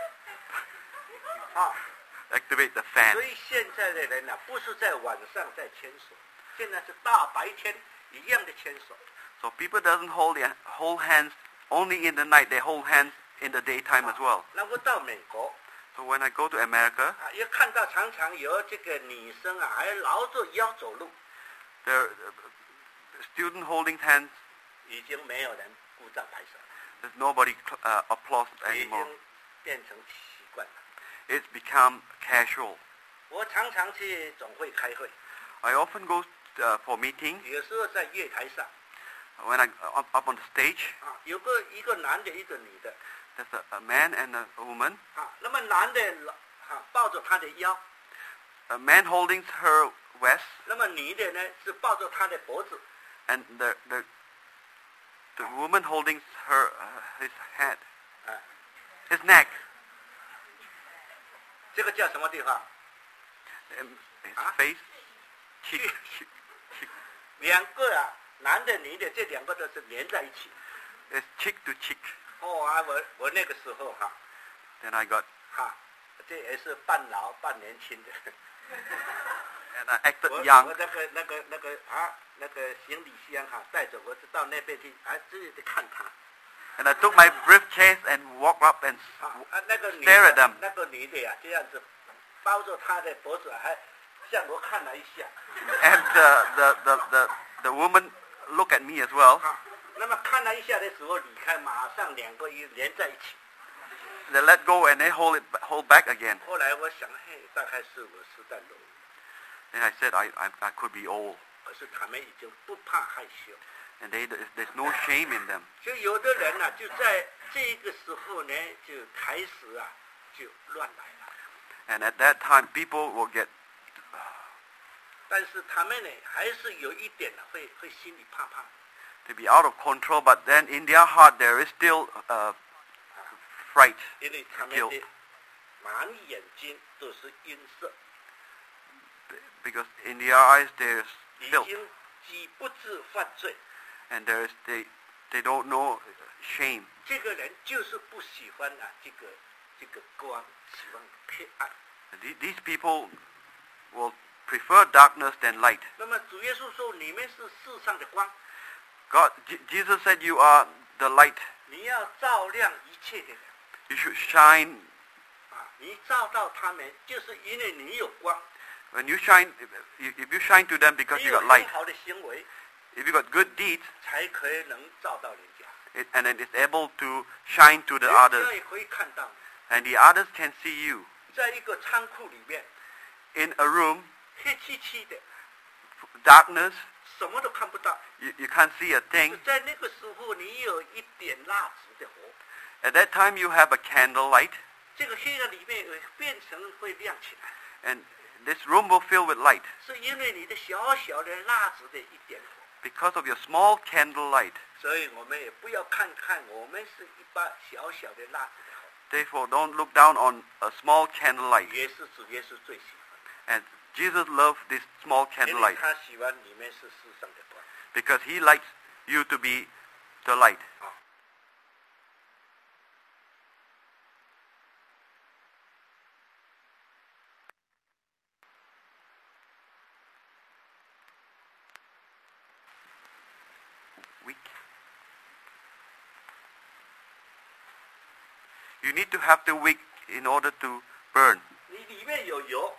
啊。 activate the fan. 所以现在的人呢、啊，不是在晚上在牵手，现在是大白天一样的牵手。 So people doesn't hold their, hold hands only in the night. They hold hands in the daytime as well. 那我到美国 So when I go to America, 啊，也看到常常有这个女生啊，还挠着腰走路， there uh, student holding hands. 已经没有人鼓掌拍手， There's nobody uh, applause 已 anymore. 经变成习惯了。 It's become casual. 我常常去总会开会， I often go uh, for meetings. 有时候在月台上 When I up, up on the stage, 啊，有个一个男的，一个女的 there's a, a man and a woman. 啊。那么男的啊抱着她的腰， A man holding her waist, 那么女的呢是抱着她的脖子。 and the the the woman holding her uh, his head, 啊， his neck, 这个叫什么地方？ and his Huh? face, cheek, cheek, cheek. 两个啊，男的女的这两个都是连在一起。 It's cheek to cheek. 哦啊，我我那个时候哈、 Then I got 哈、这也是半老半年轻的。 and I acted 我 young. 我那个那个那个啊，那个行李箱哈、带着我就到那边去，啊，自己看他。 And I took my briefcase and walked up and 啊啊，那个女 stare at 的 them. 那个女的呀、这样子包着她的脖子，还向我看了一下。 And uh, the, the, the, the woman looked at me as well. 啊，那么看了一下的时候离开，马上两个一连在一起。 They let go and they hold it hold back again. 后来我想，嘿，大概是我时代落伍， And I said I, I, I could be old. 可是他们已经不怕害羞。 And they, there's no shame in them. 就有的人呢、就在这个时候呢，就开始啊，就乱来了。 And at that time, people will get, 但是他们呢，还是有一点呢，会会心里怕怕。 maybe out of control, but then in their heart there is still uh, fright, 因为他们 guilt, 的满眼睛都是阴色， because in their eyes there is 已 filth, 经几不知犯罪。 and there is they they don't know shame. 这个人就是不喜欢啊，这个这个光，喜欢黑暗。 The- These people will prefer darkness than light. 那么主耶稣说：“你们是世上的光， God, Je- Jesus said, "You are the light. 你要照亮一切的人 You should shine. 啊！你照到他们，就是因为你有光， When you shine, if if you shine to them because 你 you 有 got 很 light, 好的行为， if you got good deeds, 才可以能照到人家。 it, and then it's able to shine to the 人 others, 家也可以看到你。 and the others can see you. 在一个仓库里面， In a room, 黑漆漆的， darkness, 什么都看不到。 you, you can't see a thing. 在那个时候，你有一点蜡烛的火， At that time, you have a candle light, 这个黑暗里面会变成会亮起来， and this room will fill with light 是因为你的小小的蜡烛的一点火。 because of your small candle light. 所以我们也不要看看我们是一把小小的蜡烛的火， Therefore, don't look down on a small candle light. 也是主耶稣最喜欢的。 And Jesus loved this small 因 candle 为 light 他喜欢你们是世上的光。 because He likes you to be the light. 好， Weak. You need to have the wick in order to burn. 你里面有油，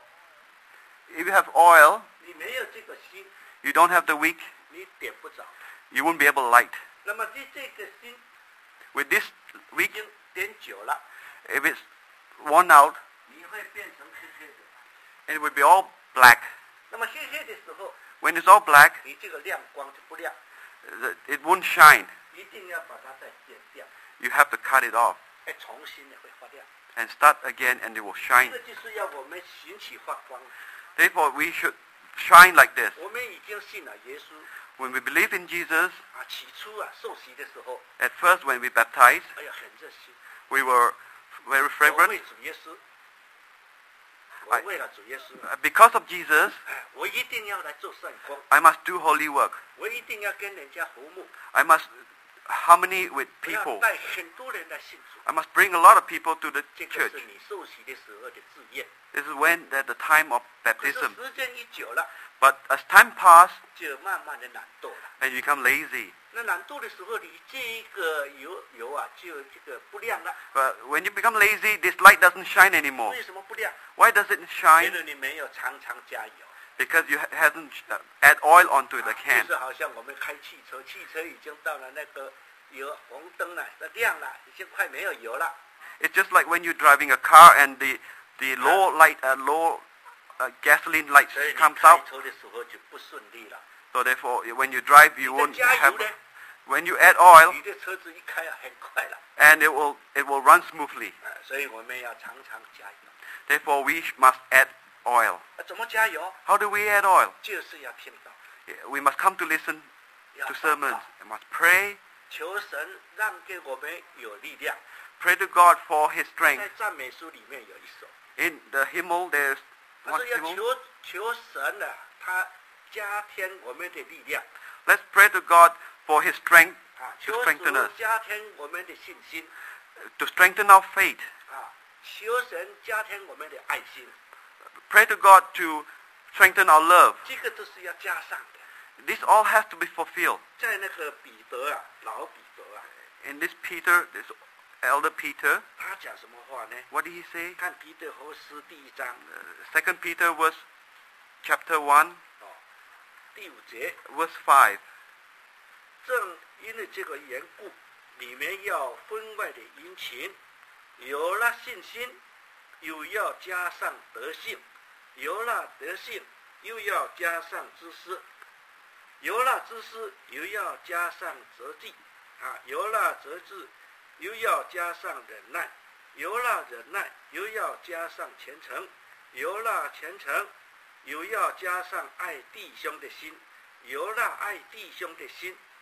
If you have oil, 你没有这个心， you don't have the wick, 你点不着。 you won't be able to light. 那么你这个心 With this 已 wick, 经点久了， if it's worn out, 你会变成黑黑的。 it will be all black. 那么黑黑的时候， When it's all black, 你这个亮光就不亮， the- it won't shine. 一定要把它再剪掉， You have to cut it off 哎，重新的会发亮。 and start again, and it will 这 shine. 个就是要我们兴起发光。 Therefore, we should shine like this. 我们已经信了耶稣 When we believe in Jesus, 啊，起初啊受洗的时候， at first when we baptized, 哎呀很热心， we were very 我 fragrant. 为主耶稣，我为了主耶稣， Uh, Because of Jesus, 哎，我一定要来做善工， I must do holy work. 我一定要跟人家和睦， I must harmony with 我要 people. 带很多人来信主。 I must bring a lot of people to the 这个 church. 是你受洗的时候的志愿。 This is when at the time of 可是 baptism. 时间一久了， But as time passed, 就慢慢的懒惰了。 and you become lazy. 那懒惰的时候，你这一个油油啊，就这个不亮了。 But when you become lazy, this light doesn't shine anymore. 为什么不亮？ Why does it 因 shine? 为你没有常常加油。 Because you ha- hasn't uh, add oil onto the 啊 can. 就是好像我们开汽车，汽车已经到了那个有红灯了，那亮了，已经快没有油了。 It's just like when you're driving a car and the the low light, uh, low uh, gasoline light 所以你 comes 开 out. 车的时候就不顺利了。 So therefore, when you drive, you 你再 won't 加 have. 油呢， When you add oil, 你的车子一开啊，很快了。 and it will it will run smoothly. 啊，所以我们要常常加油。 Therefore, we sh- must add oil. 啊，怎么加油？ How do we add oil? 就是要听到， Yeah, We must come to listen 要 to 祷 sermons. 告， We must pray. 求神让给我们有力量。 Pray to God for His 在 strength. 赞美书里面有一首， In the hymnal, there's 他 one 说要 hymnal. 求求神呢、啊，他加添我们的力量 Let's pray to God for His strength 啊， to 求 strengthen 主 us, 加添我们的信心 to strengthen our faith. 啊，求神加添我们的爱心， Pray to God to strengthen our love. 这个都是要加上的。 This all has to be fulfilled. 在那个彼得啊，老彼得啊， In this Peter, this elder Peter, 他讲什么话呢？ what did he say? 看彼得后书第一章 Uh, Second Peter verse chapter one, 哦，第五节， verse five. 正因为这个缘故，你们要分外的殷勤，有了信心，又要加上德性；有了德性，又要加上知识；有了知识，又要加上责计；啊，有了责治，又要加上忍耐；有了忍耐，又要加上虔诚；有了虔诚，又要加上爱弟兄的心；有了爱弟兄的心，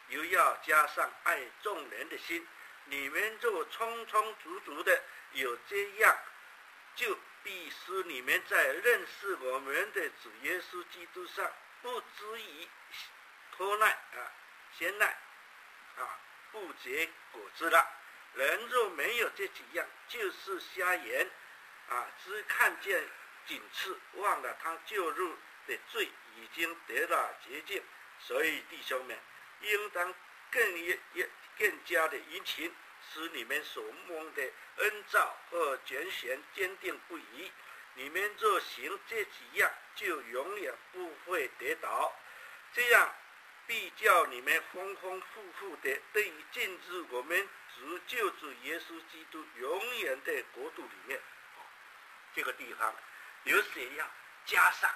又要加上爱众人的心。你们若充充足足的有这样，就必使你们在认识我们的主耶稣基督上不至于拖耐啊、闲耐啊，不结果子了。人若没有这几样，就是瞎眼啊，只看见仅次，忘了他救入的罪已经得了洁净。所以弟兄们，应当更也也更加的殷勤，使你们所蒙的恩召和拣选坚定不移。你们若行这几样，就永远不会跌倒。这样必叫你们丰丰富富的得以进入我们主救主耶稣基督永远的国度里面。这个地方有写要加上，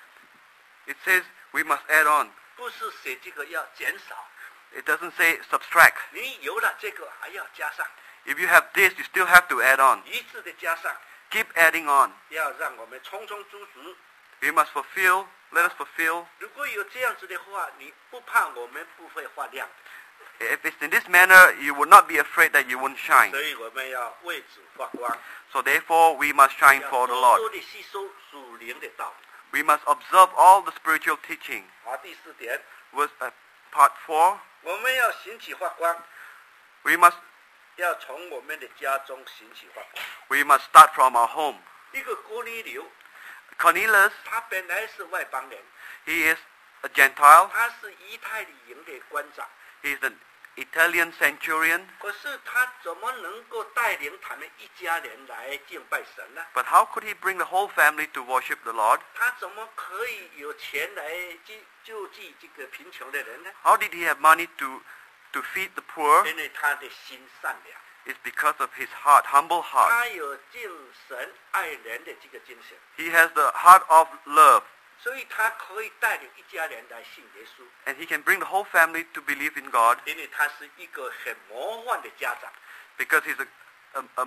It says we must add on. 不是写这个要减少。 It doesn't say subtract. 你有了这个还要加上， If you have this, you still have to add on. 一致的加上， Keep adding on. 要让我们充充足足。 We must fulfill, let us fulfill. 如果有这样子的话，你不怕我们不会发亮的。 If it's in this manner, you will not be afraid that you won't shine. 所以我们要为主发光， So therefore, we must shine 要 for the 多 Lord. 多的吸收属灵的道理。 We must observe all the spiritual teaching. 好，第四点， Verse, uh, part four, 我们要兴起发光， we must 要从我们的家中兴起发光。 we must start from our home. 一个哥尼流， Cornelius, 他本来是外邦人， he is a Gentile. 他是以太利营的官长， He is an Italian centurion. 可是他怎么能够带领他们一家人来敬拜神呢？ But how could he bring the whole family to worship the Lord? 他怎么可以有钱来救救济这个贫穷的人呢？ How did he have money to, to feed the poor? 因为他的心善良， It's because of his heart, humble heart. 他有敬神爱人的这个精神， He has the heart of love, 所以他可以带领一家人来信耶稣。 and he can bring the whole family to believe in God 因为他是一个很模范的家长， because he's a, a, a,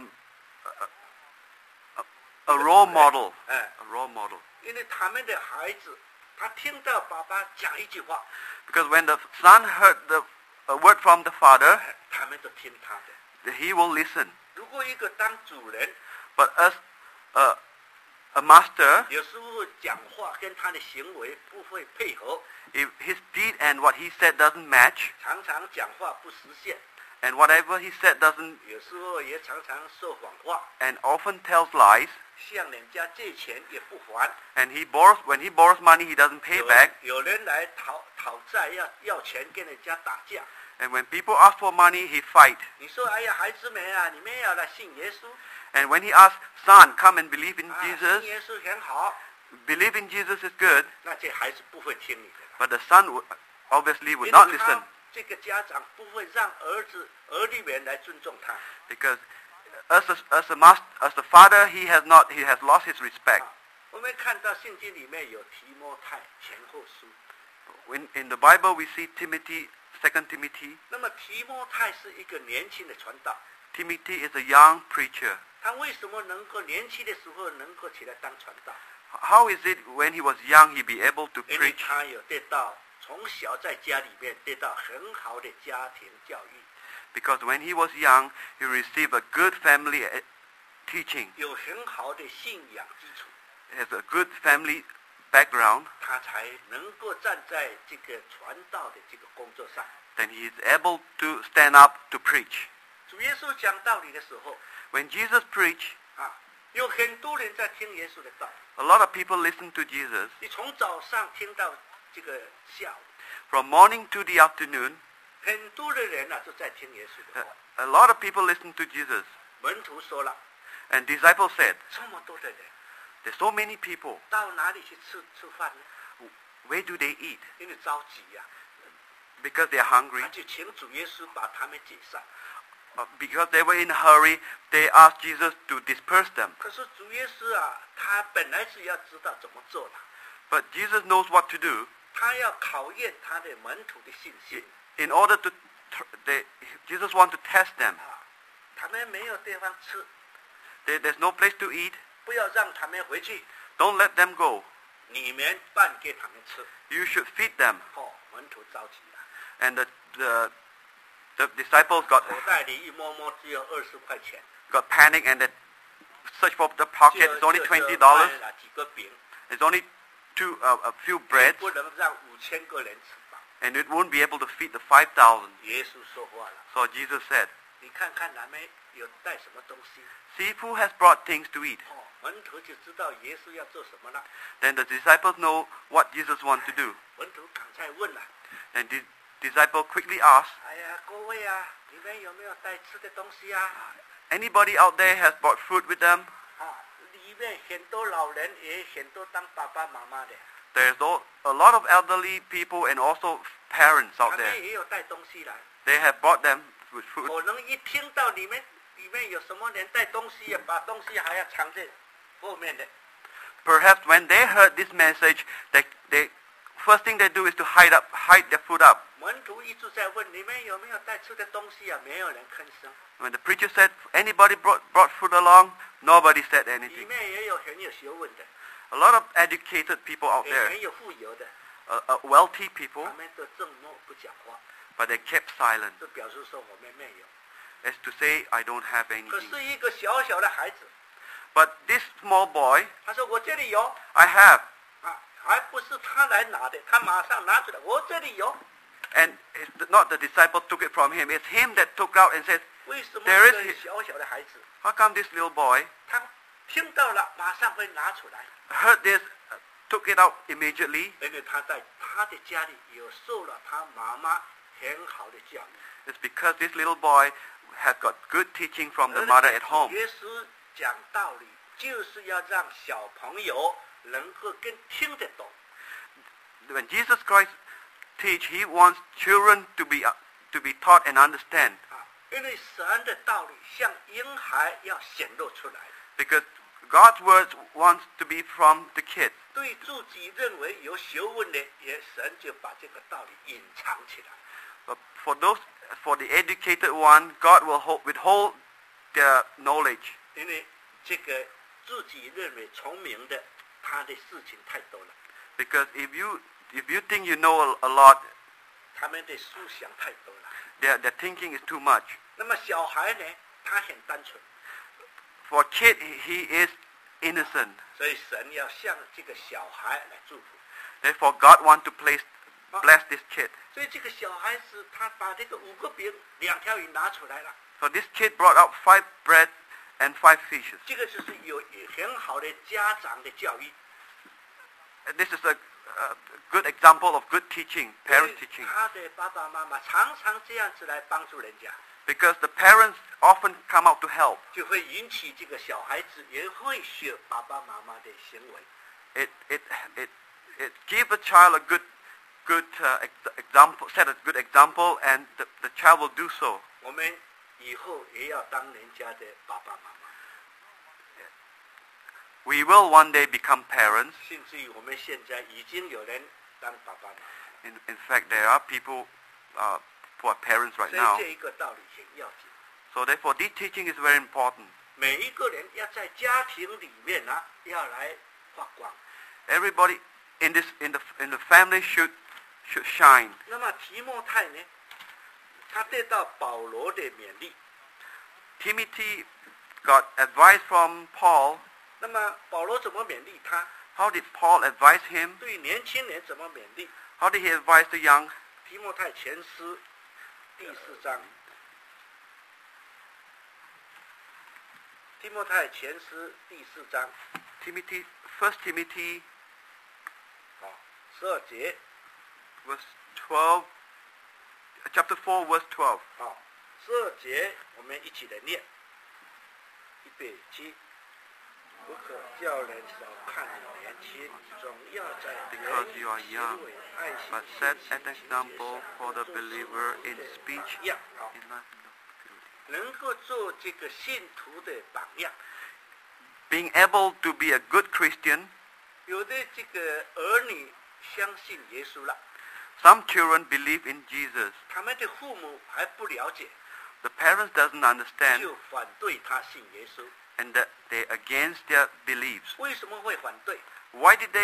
a, a role model. 哎， A role model. 因为他们的孩子，他听到爸爸讲一句话， Because when the son heard the a word from the father, 哎他们都听他的。 he will listen. 如果一个当主人， But as a, a master, 有时候讲话跟他的行为不会配合， if his deed and what he said doesn't match, 常常讲话不实现， and whatever he said doesn't, 有时候也常常说谎话， and often tells lies, 向人家借钱也不还， and he borrows, when he borrows money, he doesn't pay 有 back, 有人来讨讨债要要钱跟人家打架， and when people ask for money, he fight. 你说哎呀孩子们啊，你们要来信耶稣， And when he asks, son, come and believe in 啊，信 Jesus, 耶稣很好， believe in Jesus is good, 那这孩子不会听你的。 but the son would, obviously 因 would 为 not 他 listen, 这个家长不会让儿子儿女们来尊重他。 because as a, as a master, as a father, he has not, he has lost his respect. 啊我们看到圣经里面有提摩太前后书， When, in the Bible, we see Timothy, Second Timothy. 那么提摩太是一个年轻的传道， Timothy is a young preacher. 他为什么能够年轻的时候能够起来当传道？ How is it when he was young, he be able to 因为 preach? 他有得到从小在家里面得到很好的家庭教育， Because when he was young, he received a good family eh, teaching. 有很好的信仰基础， He has a good family background. 他才能够站在这个传道的这个工作上。 Then he is able to stand up to preach. 主耶稣讲道理的时候， When Jesus preached, 啊，有很多人在听耶稣的道。 a lot of people listened to Jesus. 你从早上听到这个下午， From morning to the afternoon, 很多的人啊都在听耶稣的 a, 话。 a lot of people listened to Jesus. 门徒说了， And disciples said, 这么多的人 there's so many people. 到哪里去吃吃饭呢？ Where do they eat? 因为着急呀、 Because they are hungry. 他就请主耶稣把他们解散。 Uh, Because they were in a hurry, they asked Jesus to disperse them. 可是主耶稣啊，他本来是要知道怎么做的， But Jesus knows what to do. 他要考验他的门徒的信心 In order to, tr- they, Jesus wants to test them. 啊。他们没有地方吃， There, there's no place to eat. 不要让他们回去， Don't let them go. 你们办给他们吃。 You should feed them. 哦，门徒着急了， And the, the, the disciples got, 口袋里一摸摸只有二十块钱， got panicked and they searched for the 就 pocket. It's 就 only 就 twenty 卖 dollars. 了几个饼， It's only two, uh, a few breads. 不能让五千个人吃饱。 And it won't be able to feed the five thousand. 耶稣说话了， So Jesus said, 你看看他们有带什么东西， see who has brought things to eat. 哦，门徒就知道耶稣要做什么了。 Then the disciples know what Jesus wants to do. 门徒赶快问了， And the disciple quickly asked, 哎呀，各位啊，你们有没有带吃的东西啊？ anybody out there has brought food with them? 啊，里面很多老人，也很多当爸爸妈妈的， There's all, a lot of elderly people and also parents 他 out 们 there. 也有带东西来。 They have brought them with food. 可能一听到里面里面有什么人带东西啊，把东西还要藏在后面的。 Perhaps when they heard this message, they, they first thing they do is to hide up, hide their food up. 门徒一直在问你们有没有带吃的东西啊，没有人吭声。 When the preacher said, anybody brought, brought food along, nobody said 里 anything. 面也有很有学问的， A lot of educated people out 也 there, 很有富有的， uh, uh, wealthy people, 他们都静默不讲话， but they kept silent. 这表示说我们没有。 As to say, I don't have 可 anything. 是一个小小的孩子， But this small boy, 他说我这里有 I have. 啊，还不是他来拿的，他马上拿出来，我这里有。 And it's not the disciple took it from him. It's him that took out and said, 为什么 There 这 is 个小小的孩子， how come this little boy 他听到了马上会拿出来？ heard this, uh, took it out immediately? 因为他在他的家里有受了他妈妈很好的教育。 It's because this little boy has got good teaching from the mother at home. 耶稣讲道理，就是要让小朋友能够更听得懂。 When Jesus Christ teach, he wants children to be uh, to be taught and understand. 啊，因为神的道理像婴孩要显露出来， Because God's words wants to be from the kids. 对自己认为有学问的，也神就把这个道理隐藏起来。 But for those, for the educated one, God will hold, withhold their knowledge. 因为这个自己认为聪明的，他的事情太多了， Because if you if you think you know a, a lot, 他们的思想太多了。 their their thinking is too much. 那么小孩呢，他很单纯， For a kid, he is innocent. 所以神要向这个小孩来祝福。 Therefore, God wants to place bless this kid. 所以这个小孩子他把这个五个饼、两条鱼拿出来了， So this kid brought out five bread and five fishes. 这个就是有很好的家长的教育。 This is a, a good example of good teaching, parent teaching. 他的爸爸妈妈常常这样子来帮助人家， Because the parents often come out to help. 就会引起这个小孩子也会学爸爸妈妈的行为。 It it it it gives a child a good good uh, ex- example, set a good example, and the, the child will do so. 我们以后也要当人家的爸爸妈妈， We will one day become parents. 甚至于我们现在已经有人当爸爸妈妈， In, in fact, there are people uh, who are parents right 所以 now. 这一个道理很要紧。 So therefore, this teaching is very important. 每一个人要在家庭里面啊，要来发光。 Everybody in this in the in the family should should shine. 那么提摩太呢，他得到保罗的勉励。 Timothy got advice from Paul. 那么保罗怎么勉励他？ How did Paul advise him? 对年轻人怎么勉励？ How did he advise the young? 提摩太前书第四章。提摩太前书第四章， Timothy, First Timothy, 好，十二节， verse twelve, chapter four, verse twelve. 好，十二节，我们一起来念，预备起。不可叫人小看你年轻，总要在 Because you are young, 为爱心 but set an example for the believer in speech, 一样，好， in life, 能够做这个信徒的榜样。 being able to be a good Christian. 有的这个儿女相信耶稣了， Some children believe in Jesus. 他们的父母还不了解， The parents doesn't understand, 就反对他信耶稣。 and that they're against their beliefs. 为什么会反对？ Why did they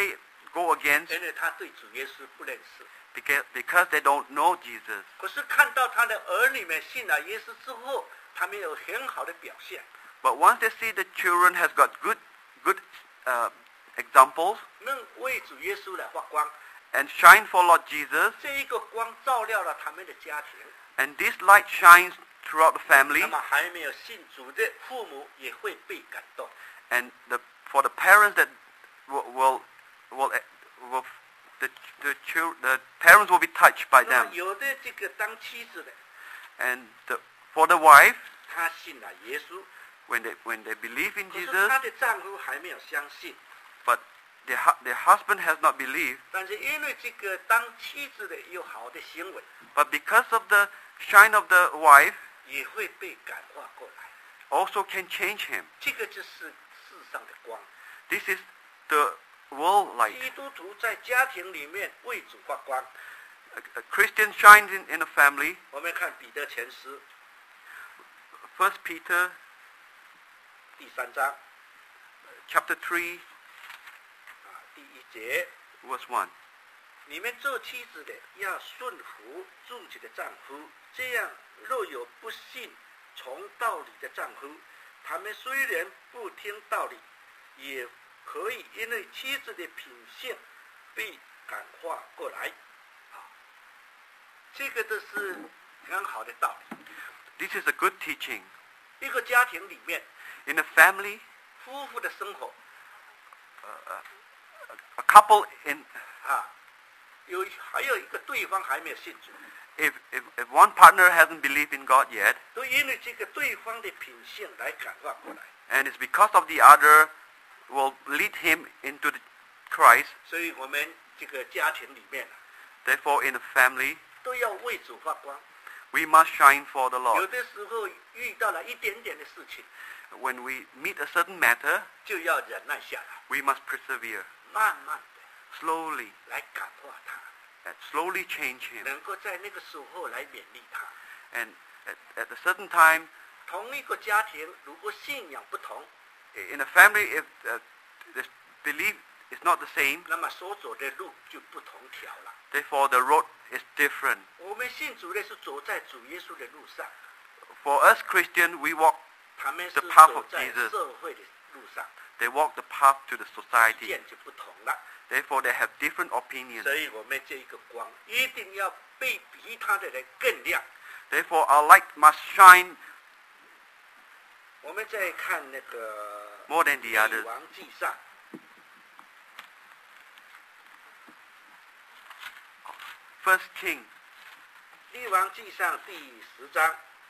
go against 因为他对主耶稣不认识。 because, because they don't know Jesus. 可是看到他的儿女们信了耶稣之后，他们有很好的表现， But once they see the children has got good, good uh, examples 能为主耶稣来发光。 and shine for Lord Jesus, 这一个光照亮了他们的家庭， and this light shines throughout the family, 那么还没有信主的父母也会被感动。 and the, for the parents that will, will, will, will the, the, chil- the parents will be touched by 那 them. 么有的这个当妻子的， And the, for the wife, 她信了耶稣， when they, when they believe in 可是 Jesus, 她的丈夫还没有相信。 but their, hu- their husband has not believed, 但是因为这个当妻子的有好的行为， but because of the shine of the wife, 也会被感化过来。 also can change him. 这个就是世上的光。 This is the world light. 基督徒在家庭里面为主发光。 A, a Christian shines in, in a family. 我们看彼得前书 First Peter 第三章 chapter three, 啊第一节， verse one. 你们做妻子的要顺服自己的丈夫，这样若有不信从道理的丈夫，他们虽然不听道理，也可以因为妻子的品性被感化过来。啊，这个都是很好的道理。 This is a good teaching. 一个家庭里面， In a family, 夫妇的生活 a couple in, 啊，有还有一个对方还没有信主， if, if, if one partner hasn't believed in God yet, 都因为这个对方的品性来感化过来。 and it's because of the other will lead him into the Christ, 所以我们这个家庭里面啊， therefore in a family, 都要为主发光。 we must shine for the 有 Lord. 的时候遇到了一点点的事情， When we meet a certain matter, 就要忍耐下来， we must persevere, 慢慢的 slowly, 来感化他， and slowly change him. 能够在那个时候来勉励他。 And at, at a certain time, 同一个家庭，如果信仰不同， in a family, if uh, the belief is not the same, 那么所走的路就不同条了。 therefore the road is different. 我们信主的是走在主耶稣的路上， For us Christians, we walk, 他们是 The path 走 of 在 Jesus. 社会的路上， they walk the path to the 意 society. 见就不同了。 Therefore, they have different opinions. 所以我们这一个光一定要被比他的人更亮。 Therefore, our light must shine 我们再看那个 more than the 列 others. 王记上 First King, 列王记上第十章，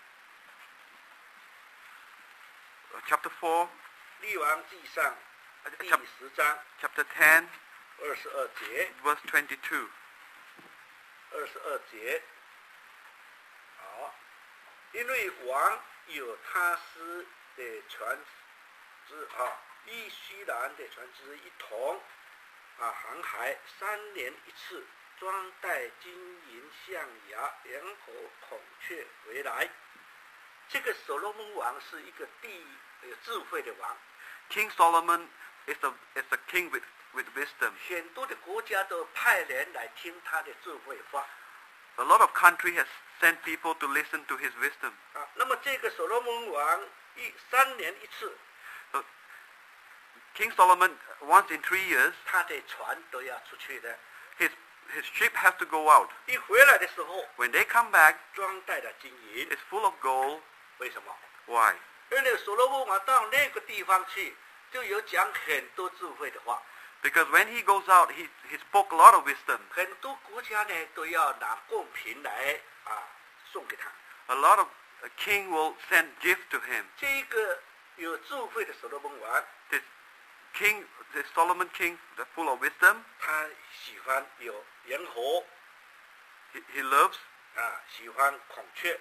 uh, chapter four, 列王记上 uh, 第 chap- 十章 chapter ten, 二十二节， verse twenty-two. 二十二节。好，因为王有他司的船只啊，伊须兰的船只一同啊航海，三年一次，装带金银象牙、猿猴、孔雀回来。这个所罗门王是一个第有智慧的王， King Solomon is a, is a king with, with wisdom. 很多的国家都派人来听他的智慧话。 A lot of country has sent people to listen to his wisdom. 啊，那么这个所罗门王一三年一次， So, King Solomon, once in three years, 他的船都要出去的。 his, his ship has to go out. 一回来的时候， When they come back, 装带了金银。 it's full of gold. 为什么？ Why? 因为所罗门王到那个地方去，就有讲很多智慧的话。 Because when he goes out, he, he spoke a lot of wisdom. 很多国家呢都要拿贡品来啊送给他。 A lot of a king will send gifts to him. 这一个有智慧的所罗门王， This king, this Solomon king, the full of wisdom, 他喜欢有猿猴 he, he loves 啊，喜欢孔雀。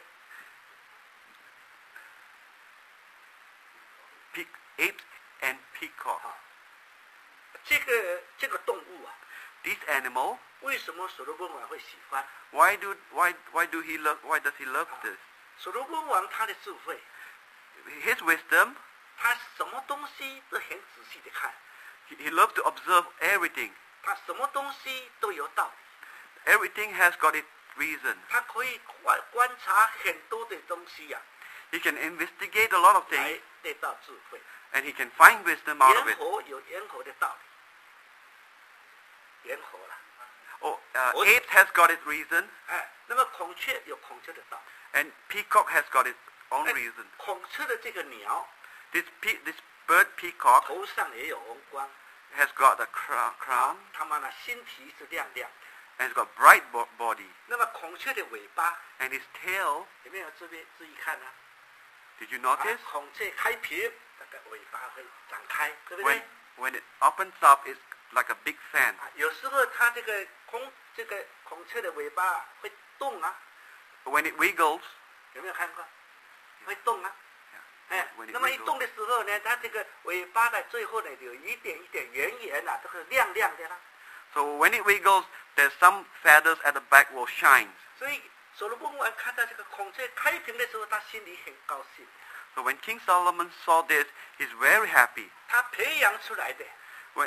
pe- apes and peacock. 啊，这个这个动物啊， This animal, 为什么所罗门王会喜欢？ why do why why do he love why does he love this? 所罗门王他的智慧， His wisdom, 他什么东西都很仔细的看， he, he loves to observe everything. 他什么东西都有道理， Everything has got its reason. 他可以观观察很多的东西呀、 He can investigate a lot of 来 things, 得到智慧。 and he can find wisdom out of 猿 it. 猴有猿猴的道理，猿猴啦， Oh, uh, What? apes has got its reason, 哎，那么孔雀有孔雀的道理， and peacock has got its own 哎 reason. 孔雀的这个鸟 This pe- this bird peacock 头上也有红光， has got a crown, crown 它们呢心体是亮亮的。 and it's got bright bo- body, 那么孔雀的尾巴 and its tail. 有没有这边注意看呢、 Did you 啊 notice? 孔雀开屏，那个尾巴会展开，对不 When 对？ when it opens up, it's like a big fan. 啊，有时候它这个孔这个孔雀的尾巴会动啊， When it wiggles, 有没有看过？会动啊。 yeah, 哎 when，it 那么一 wiggles, 动的时候呢，它这个尾巴的最后呢，有一点一点圆圆啊，都是亮亮的啦。 so when it wiggles, there's some feathers at the back will shine. 所以所罗门王看到这个孔雀开屏的时候，他心里很高兴。 So when King Solomon saw this, he's very happy. 他培养出来的， When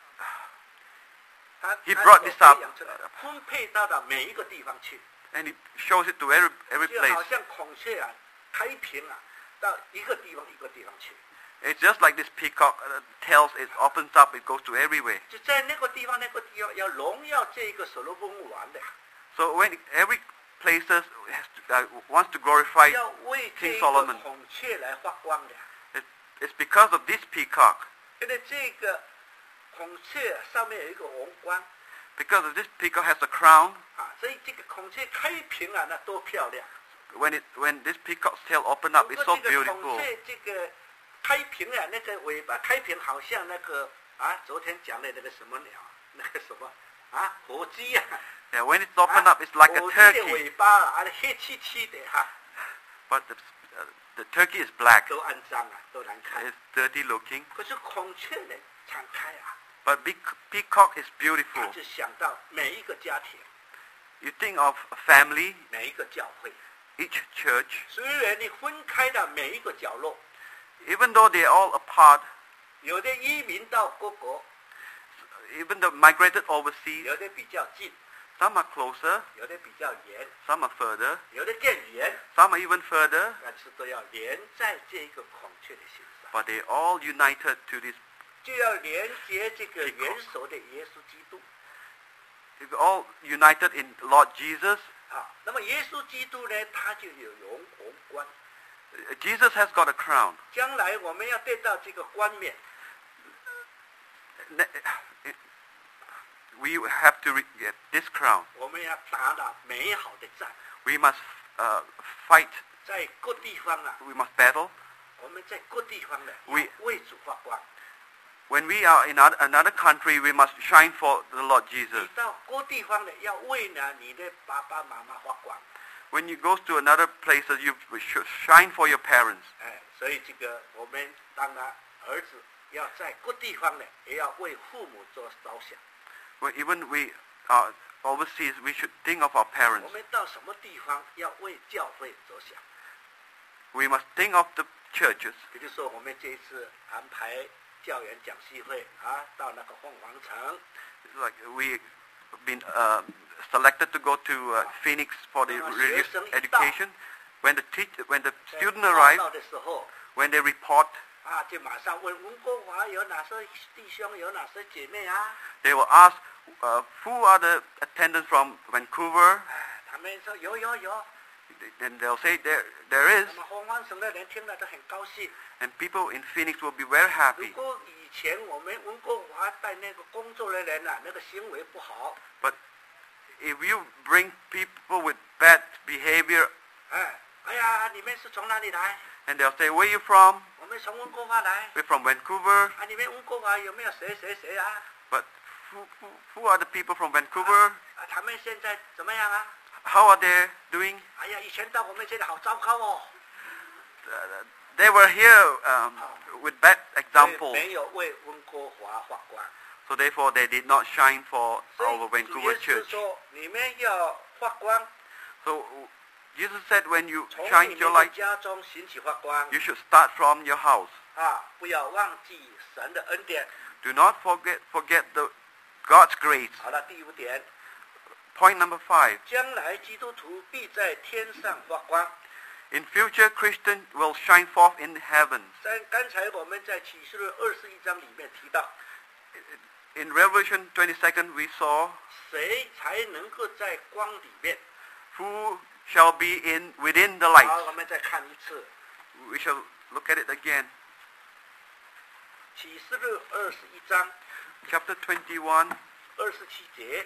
他 He 他 brought 所 this up. 培养出来的，分配到了每一个地方去， and he shows it to every every 就好 place. 像孔雀啊，开屏啊，到一个地方一个地方去。 It's just like this peacock uh, tells it opens up, it goes to everywhere. 就在那个地方，那个地方要荣耀这个所罗门王的， So when every places has to, uh, wants to glorify, 要为这 King 个 Solomon. 孔雀来发光的。 it, it's because of this peacock. 因为这个孔雀上面有一个红光 Because of this peacock has a crown. 啊，所以这个孔雀开屏啊，那多漂亮！ When it when this peacock's tail open up, 如 it's 果 so 这个孔 beautiful. 雀这个开屏啊，那个尾巴开屏好像那个啊，昨天讲的那个什么鸟，那个什么啊，火鸡呀、啊。 Yeah, when it's open up, it's like a 火鸡的 turkey. 尾巴啊，黑漆漆的哈、 But the, uh, the turkey is black. 都肮脏啊，都难看。 It's dirty looking. 可是孔雀呢，敞开啊， But big peacock is 他 beautiful. 就想到每一个家庭， You think of a family, 每一个教会， each church, 虽然你分开到每一个角落， even though they're all apart, 有的移民到各国， even though migrated overseas, 有的比较近， some are closer, 有的比较远， some are further, 有的更远， some are even further, 但是都要连在这个孔雀的心上， but they're all united to this. 就要连接这个元首的耶稣基督 They're all united in Lord Jesus. 啊。那么耶稣基督呢，他就有荣红冠， Uh, Jesus has got a crown. 将来我们要得到这个冠冕， Ne- We have to re- get this crown. 我们要打打美好的战， We must uh, fight. 在各地方啊， We must battle. 我们在各地方呢， We- 要为主发光。 When we are in other- another country, we must shine for the Lord 你 Jesus. 到各地方呢，要为呢你的爸爸妈妈发光。 When you go to another places, you should shine for your parents. 哎，所以这个我们当然儿子要在各地方呢，也要为父母做着想。 When, even we are overseas, we should think of our 我 parents. 们到什么地方要为教会着想？ We must think of the churches. 比如说，我们这一次安排教员讲习会啊，到那个凤凰城， It's like we've been uh, selected to go to uh, Phoenix for the religious education. When the teacher, when the 在 student 报 arrive, 道的时候 when they report, 啊，就马上问温国华有哪些弟兄，有哪些姐妹啊？ they will ask uh, who are the attendants from Vancouver, 哎，他们说有有有， and they'll say there there is, 那么凤凰城的人听了都很高兴。 and people in Phoenix will be very 如 happy. 果以前我们温国华带那个工作的人啊，那个行为不好， But if you bring people with bad behavior, 哎，哎呀，你们是从哪里来？ and they'll say, where are you from? 我们从温哥华来。 We're from Vancouver. 啊，你们温哥华有没有谁谁谁啊？ But who, who, who are the people from Vancouver? 啊，他们现在怎么样啊？ How are they doing? 哎呀，以前到我们这里好糟糕哦。 Uh, they were here um, with bad 所以 examples. 没有为温哥华发光。 So therefore, they did not shine for 所 our 以主耶 Vancouver 稣 church. 说，你们要发光， So Jesus said, when you 从 shine 你 your 们的 light, 家中兴起发光 you should start from your house. 啊！不要忘记神的恩典。 Do not forget forget the God's grace. 好了，第五点， Point number five. 将来基督徒必在天上发光。 In future, Christians will shine forth in the heavens. 在刚才我们在启示录二十一章里面提到， In Revelation twenty-second, we saw 谁才能够在光里面？ who shall be in within the 好， light. 我们再看一次 We shall look at it again. 启示录二十一章 Chapter twenty-one, 二十七节。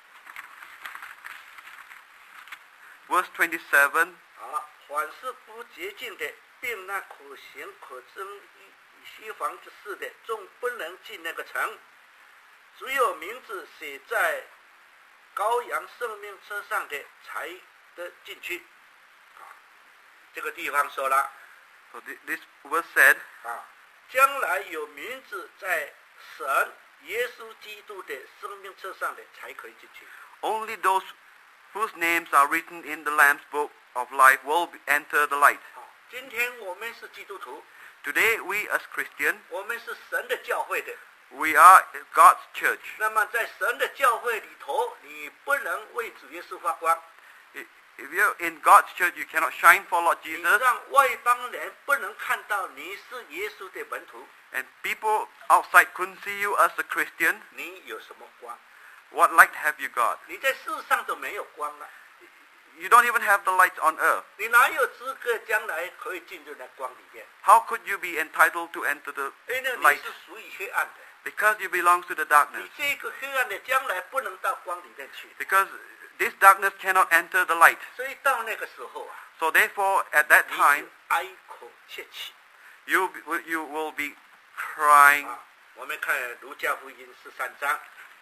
verse twenty-seven. 好，凡是不洁净的，并那可行可憎以西方之事的，终不能进那个城。只有名字写在羔羊生命册上的，才得进去。啊，这个地方说了 So thi- this verse said, 啊，将来有名字在神耶稣基督的生命册上的，才可以进去。 only those whose names are written in the Lamb's book of life will be- enter the light. 好，今天我们是基督徒， Today, we as Christians, 我们是神的教会的。 we are God's church. 那么在神的教会里头，你不能为主耶稣发光， I- If you're in God's church, you cannot shine for Lord 你 Jesus, 让外邦人不能看到你是耶稣的门徒， and people outside couldn't see you as a Christian. 你有什么光？ What light have you got? 你在世上都没有光了， You don't even have the light on earth. 你哪有资格将来可以进入那光里面？ How could you be entitled to enter the 因为你 light? 是属于黑暗的， Because you belong to the darkness. 你这个黑暗的将来不能到光里面去， Because this darkness cannot enter the light. 所以到那个时候啊， So therefore, at that 你 time, 是哀口切齿 you be- you will be crying. 啊。我们看儒家福音十三章，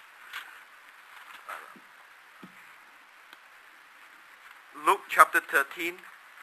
Luke chapter thirteen,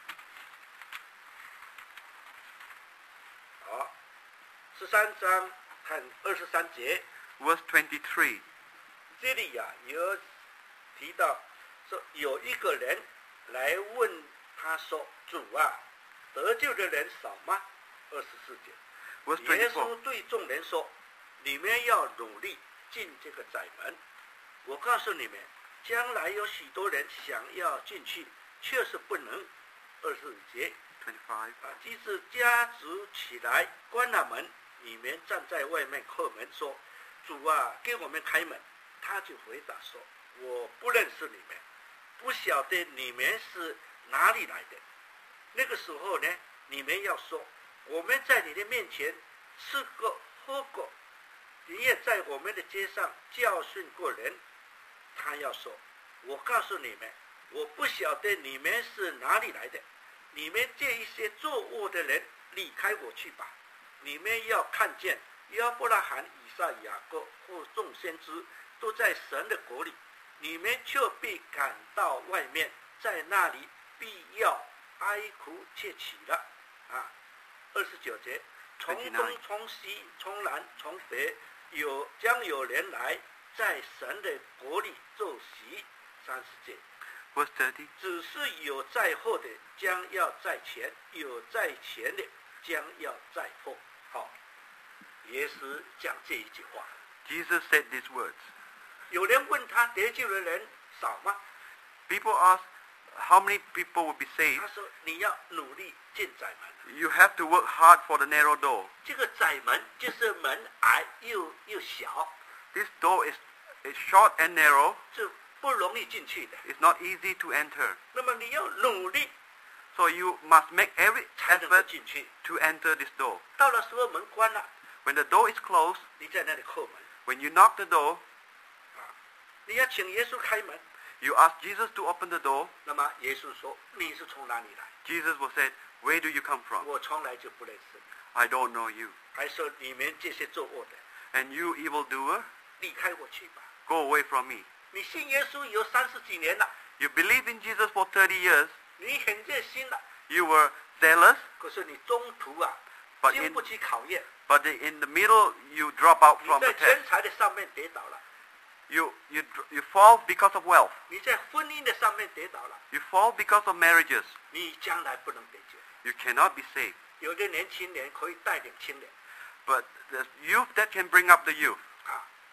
好，十三章看二十三节。 verse twenty-three. 这里呀、有提到说有一个人来问他说：“主啊，得救的人少吗？”二十四节， Verse 耶 twenty-four. 稣对众人说：“你们要努力进这个窄门。我告诉你们，将来有许多人想要进去，却是不能。”二十五节 twenty-five. 啊，即使家族起来关了门，你们站在外面叩门说：“主啊，给我们开门。”他就回答说：“我不认识你们，不晓得你们是哪里来的。”那个时候呢，你们要说：“我们在你的面前吃过喝过，你也在我们的街上教训过人。”他要说：“我告诉你们，我不晓得你们是哪里来的。你们这一些作恶的人，离开我去吧。你们要看见亚伯拉罕、以撒、雅各和众先知都在神的国里，你们却被赶到外面，在那里必要哀哭切齿了。”啊，二十九节，从东、从西、从南、从北，有将有人来，在神的国里坐席。三十节， Verse thirty. 只是有在后的将要在前，有在前的将要在后。好，耶稣讲这一句话。 Jesus said these words. 有人问他得救的人少吗？ People ask, how many people will be saved? 他说你要努力进窄门。 You have to work hard for the narrow door. 这个窄门就是门矮又又小， This door is, is short and narrow. 是不容易进去的。 It's not easy to enter. 那么你要努力 So you must make every 才能够 effort 进去。 to enter this door. 到了时候门关了， When the door is closed, 你在那里叩门 when you knock the door, 啊，你要请耶稣开门。 you ask Jesus to open the door. 那么耶稣说：“你是从哪里来？ Jesus will say, where do you come from? 我从来就不认识你。 I don't know you. ” 还说你们这些作恶的， And you evildoer, 离开我去吧。 go away from me. 你信耶稣有三十几年了， You believe in Jesus for thirty years. 你很热心了， You were zealous, 可是你中途啊， but 经 in, 不起考验， but in the middle you drop out 你 from 在 the test. 钱财的上面跌倒了， You, you, dr- you fall because of wealth. 你在婚姻的上面跌倒了， You fall because of marriages. 你将来不能得救。 You cannot be saved. 有的年轻人可以带领青年 But the youth that can bring up the youth, 啊，他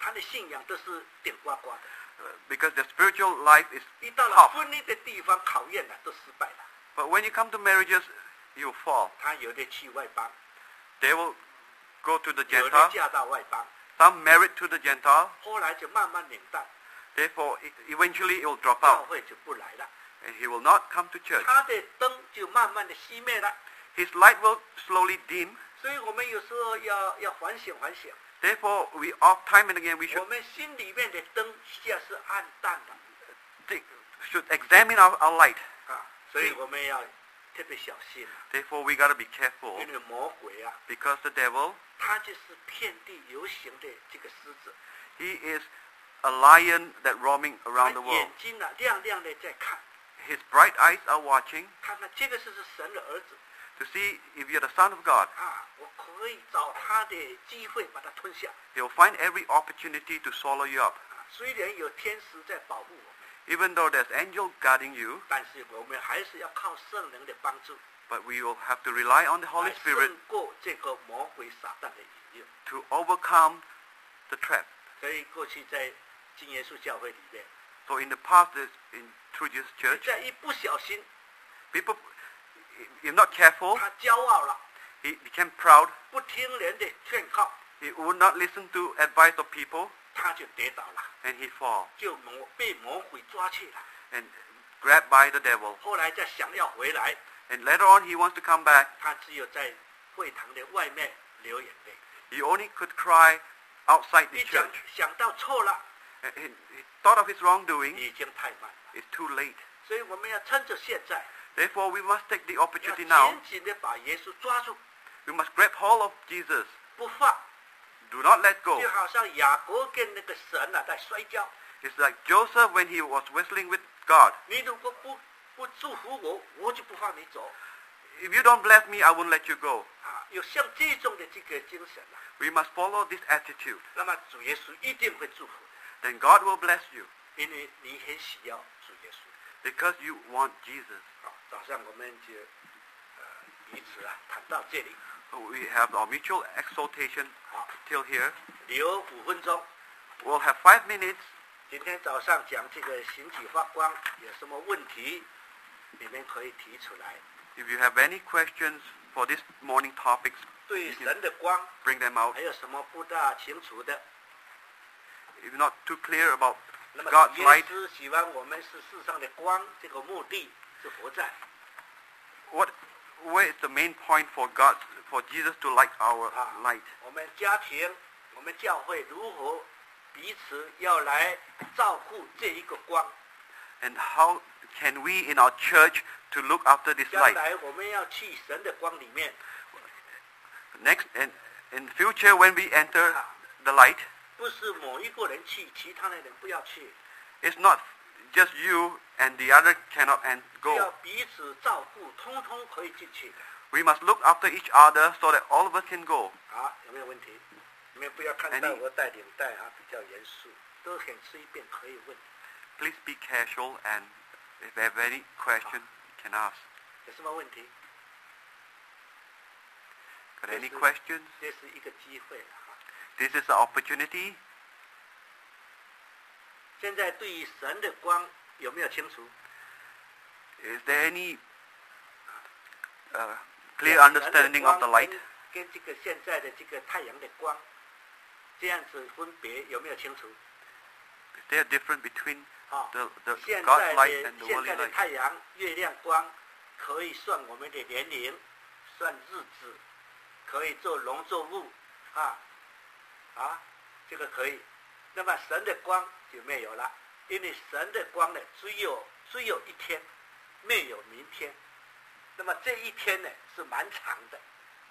他的信仰都是顶呱呱的。 Uh, because their spiritual life is 一到了 tough. 婚姻的地方考验了，都失败了。 But when you come to marriages, you fall. 他有的去外邦， They will go to the 有的 Gentile. 嫁到外邦， Some married to the Gentile. 后来就慢慢冷淡， Therefore, e- eventually it will drop 教 out. 会就不来了， And he will not come to church. 他的灯就慢慢的熄灭了。 His light will slowly dim. 所以我们有时候要要反省反省， Therefore, we oft time and again we 我 should 们心里面的灯现在是暗淡的 think, should examine our, our light. 啊，所以我们要特别小心啊， Therefore, we got to be careful 因为魔鬼啊， because the devil, 他就是遍地游行的这个狮子， he is a lion that roaming 他 around the world. 眼睛啊亮亮的在看， His bright eyes are watching 看看这个是不是神的儿子 to see if you're the son of God. 啊，我可以找他的机会把他吞下 He'll find every opportunity to swallow you up. 啊。虽然有天使在保护我们， Even though there's angel guarding you, 但是我们还是要靠圣灵的帮助， but we will have to rely on the Holy 来 Spirit 胜过这个魔鬼撒旦的引诱。 to overcome the trap. 所以过去在金耶稣教会里面， So in the past, is in through Jesus 你 Church, 在一不小心， people, if not careful, 他骄傲了， he became proud. 不听人的劝告， He would not listen to advice of people, 他就跌倒了， and he fall 就魔被魔鬼抓去了。 and grabbed by the devil. 后来再想要回来， And later on, he wants to come back. 他只有在会堂的外面流眼泪。 He only could cry outside the 一想 church. 想到错了， And he, he thought of his wrongdoing. 已经太慢了。 It's too late. 所以我们要趁着现在， Therefore, we must take the 要 opportunity now. 紧紧的把耶稣抓住， We must grab hold of Jesus. 不放， Do not let go. 就好像雅各跟那个神啊在摔跤。 It's like Joseph when he was wrestling with God. 你如果不不祝福我，我就不放你走 If you don't bless me, I won't let you go. 啊！有像这种的这个精神啊， We must follow this attitude. 那么主耶稣一定会祝福你， Then God will bless you 因为你很需要主耶稣。 because you want Jesus. 好，早上我们就呃彼此啊谈到这里， So we have our mutual exaltation 好， till here. 留五分钟。 We'll have five minutes. 今天早上讲这个形体发光有什么问题，你们可以提出来。 If you have any questions for this morning topics, 对神的光 bring them out. 还有什么不大清楚的？ If you're not too clear about 那么 God's 主耶 light, 稣喜欢我们是世上的光，这个目的是何在？ what, where is the main point for God, for Jesus to light our 啊 light? 我们家庭、我们教会如何彼此要来照顾这一个光？ And how can we in our church to look after this 将 light? 来我们要去神的光里面， Next, in, in future when we enter the light, 不是某一个人去，其他的人不要去， it's not just you and the other cannot and 只要 go. 彼此照顾，通通可以进去的。 We must look after each other so that all of us can go. 好，有没有问题？你们不要看到 Any- 我带领带啊，比较严肃，都很随便可以问。 Please be casual, and if you have any question, you can ask. 有什么问题？ Got any Yes, sir. questions? 这是一个机会了哈。 This is an opportunity. 现在对于神的光有没有清楚？ Is there any uh, clear understanding of the light? 跟跟这个现在的这个太阳的光，这样子分别有没有清楚？ Is there a difference between 啊， the, the 现 God's 在 light 的 and the 现 worldly 在的 light? 太阳、月亮光可以算我们的年龄，算日子，可以做农作物，啊啊，这个可以。那么神的光就没有了，因为神的光呢，只有只有一天，没有明天。那么这一天呢是蛮长的。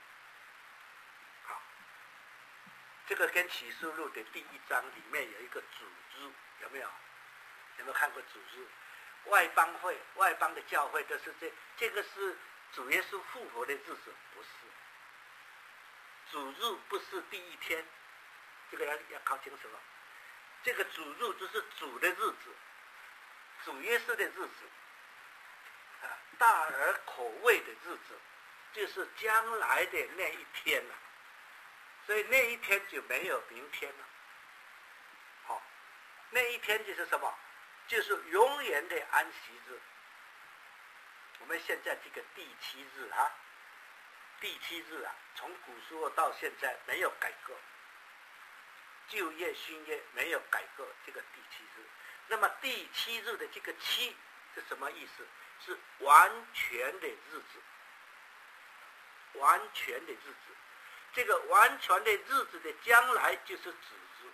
好，这个跟启示录的第一章里面有一个主日，有没有？有没有看过主日？外邦会、外邦的教会都是这，这个是主耶稣复活的日子，不是。主日不是第一天，这个要要搞清楚了。这个主日就是主的日子，主耶稣的日子，啊，大而可畏的日子，就是将来的那一天了、啊。所以那一天就没有明天了。 好，那一天就是什么？就是永远的安息日。我们现在这个第七日啊，第七日啊，从古时候到现在没有改革，旧约新约没有改革这个第七日。那么第七日的这个七是什么意思？是完全的日子，完全的日子。这个完全的日子的将来就是子日。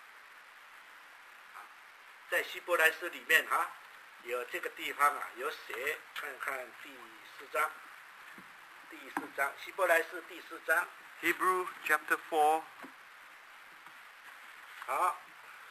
在希伯来书里面啊，有这个地方啊，有写，看看第四章，第四章，希伯来书第四章。 Hebrew chapter four. 好。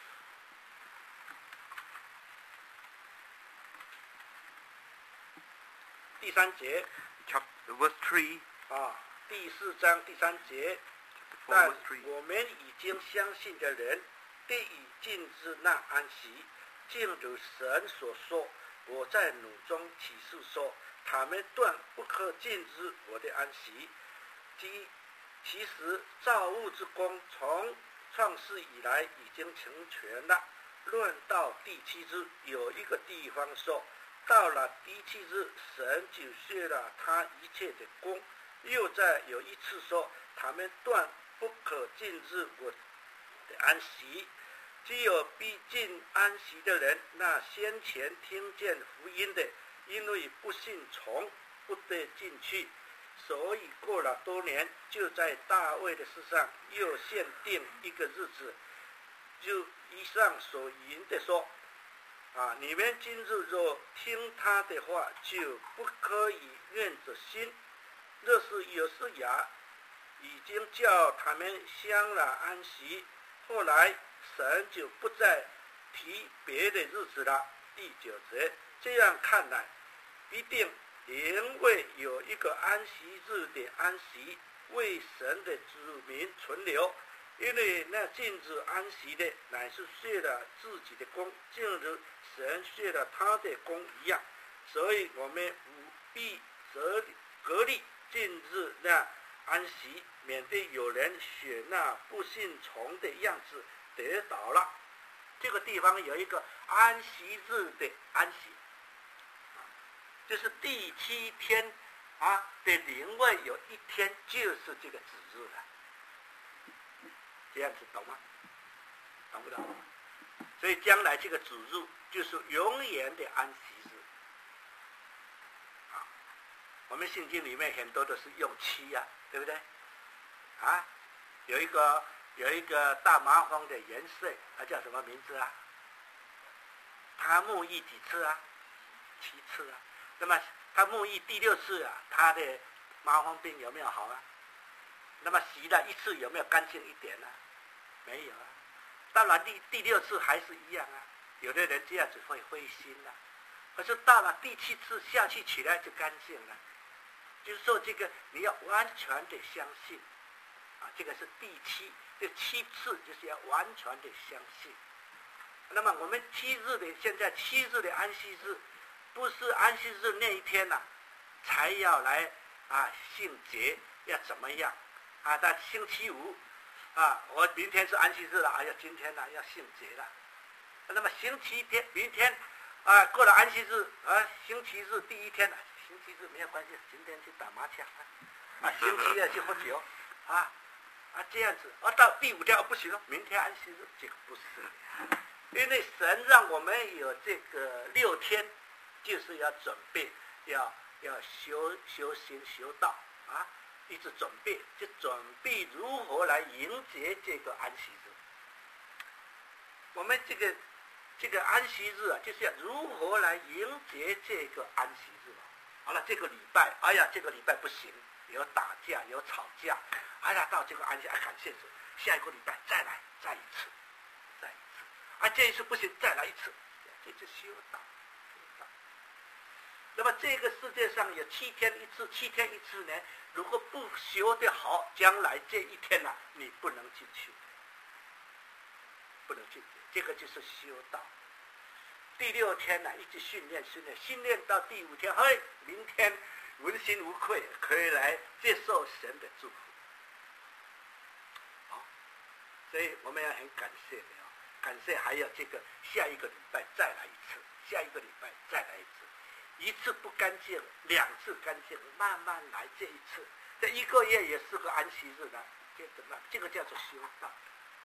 第三节。 Chapter verse three. 啊，第四章第三节。 four, 但 verse three. 我们已经相信的人，必已进至那安息。正如神所说，我在怒中起誓说，他们断不可进入我的安息。即其实造物之功从创世以来已经成全了。论到第七日，有一个地方说，到了第七日，神就卸了他一切的功。又在有一次说，他们断不可进入我的安息。只有必进安息的人，那先前听见福音的，因为不信从，不得进去。所以过了多年，就在大卫的事上又限定一个日子，就以上所言的说，啊，你们今日若听他的话，就不可以硬着心。若是有时亚已经叫他们享了安息，后来神就不再提别的日子了。第九节，这样看来，必定因为有一个安息日的安息，为神的子民存留。因为那进入安息的，乃是卸了自己的功，正如神卸了他的功一样。所以我们务必责格力进入那安息，免得有人选那不信从的样子得倒了。这个地方有一个安息日的安息，就是第七天啊的另外有一天就是这个子日了。这样子懂吗？懂不懂？所以将来这个子日就是永远的安息日。啊，我们圣经里面很多都是用七啊，对不对？啊，有一个有一个大麻风的元帅，他叫什么名字啊？他沐浴几次啊？七次啊。那么他沐浴第六次啊，他的麻风病有没有好啊？那么洗了一次有没有干净一点呢、啊？没有啊。到了第第六次还是一样啊。有的人这样子会灰心啊，可是到了第七次下去起来就干净了。就是说这个你要完全的相信啊，这个是第七，这七次就是要完全的相信。那么我们七日的现在七日的安息日，不是安息日那一天呐、啊，才要来啊信节要怎么样啊？到星期五啊，我明天是安息日了，哎呀，今天呢、啊、要信节了。那么星期天明天啊过了安息日啊，星期日第一天了、啊，星期日没有关系，今天去打麻将啊，星期二去喝酒啊啊这样子，啊到第五天、啊、不行了，明天安息日，这个不是。因为神让我们有这个六天，就是要准备，要要修修行修道啊，一直准备，就准备如何来迎接这个安息日。我们这个这个安息日啊，就是要如何来迎接这个安息日。好了，这个礼拜，哎呀，这个礼拜不行，有打架，有吵架，哎呀，到这个安息，哎，感谢主，下一个礼拜再来，再一次。啊，这一次不行，再来一次，这就修道。那么这个世界上有七天一次，七天一次呢，如果不修得好，将来这一天啊，你不能进去，不能进去，这个就是修道。第六天呢、啊，一直训练训练，训练到第五天，嘿，明天问心无愧，可以来接受神的祝福。好，所以我们要很感谢的。 感谢还有这个下一个礼拜再来一次，下一个礼拜再来一次，一次不干净，两次干净，慢慢来，这一次，这一个月也是个安息日了，这怎么？这个叫做修道。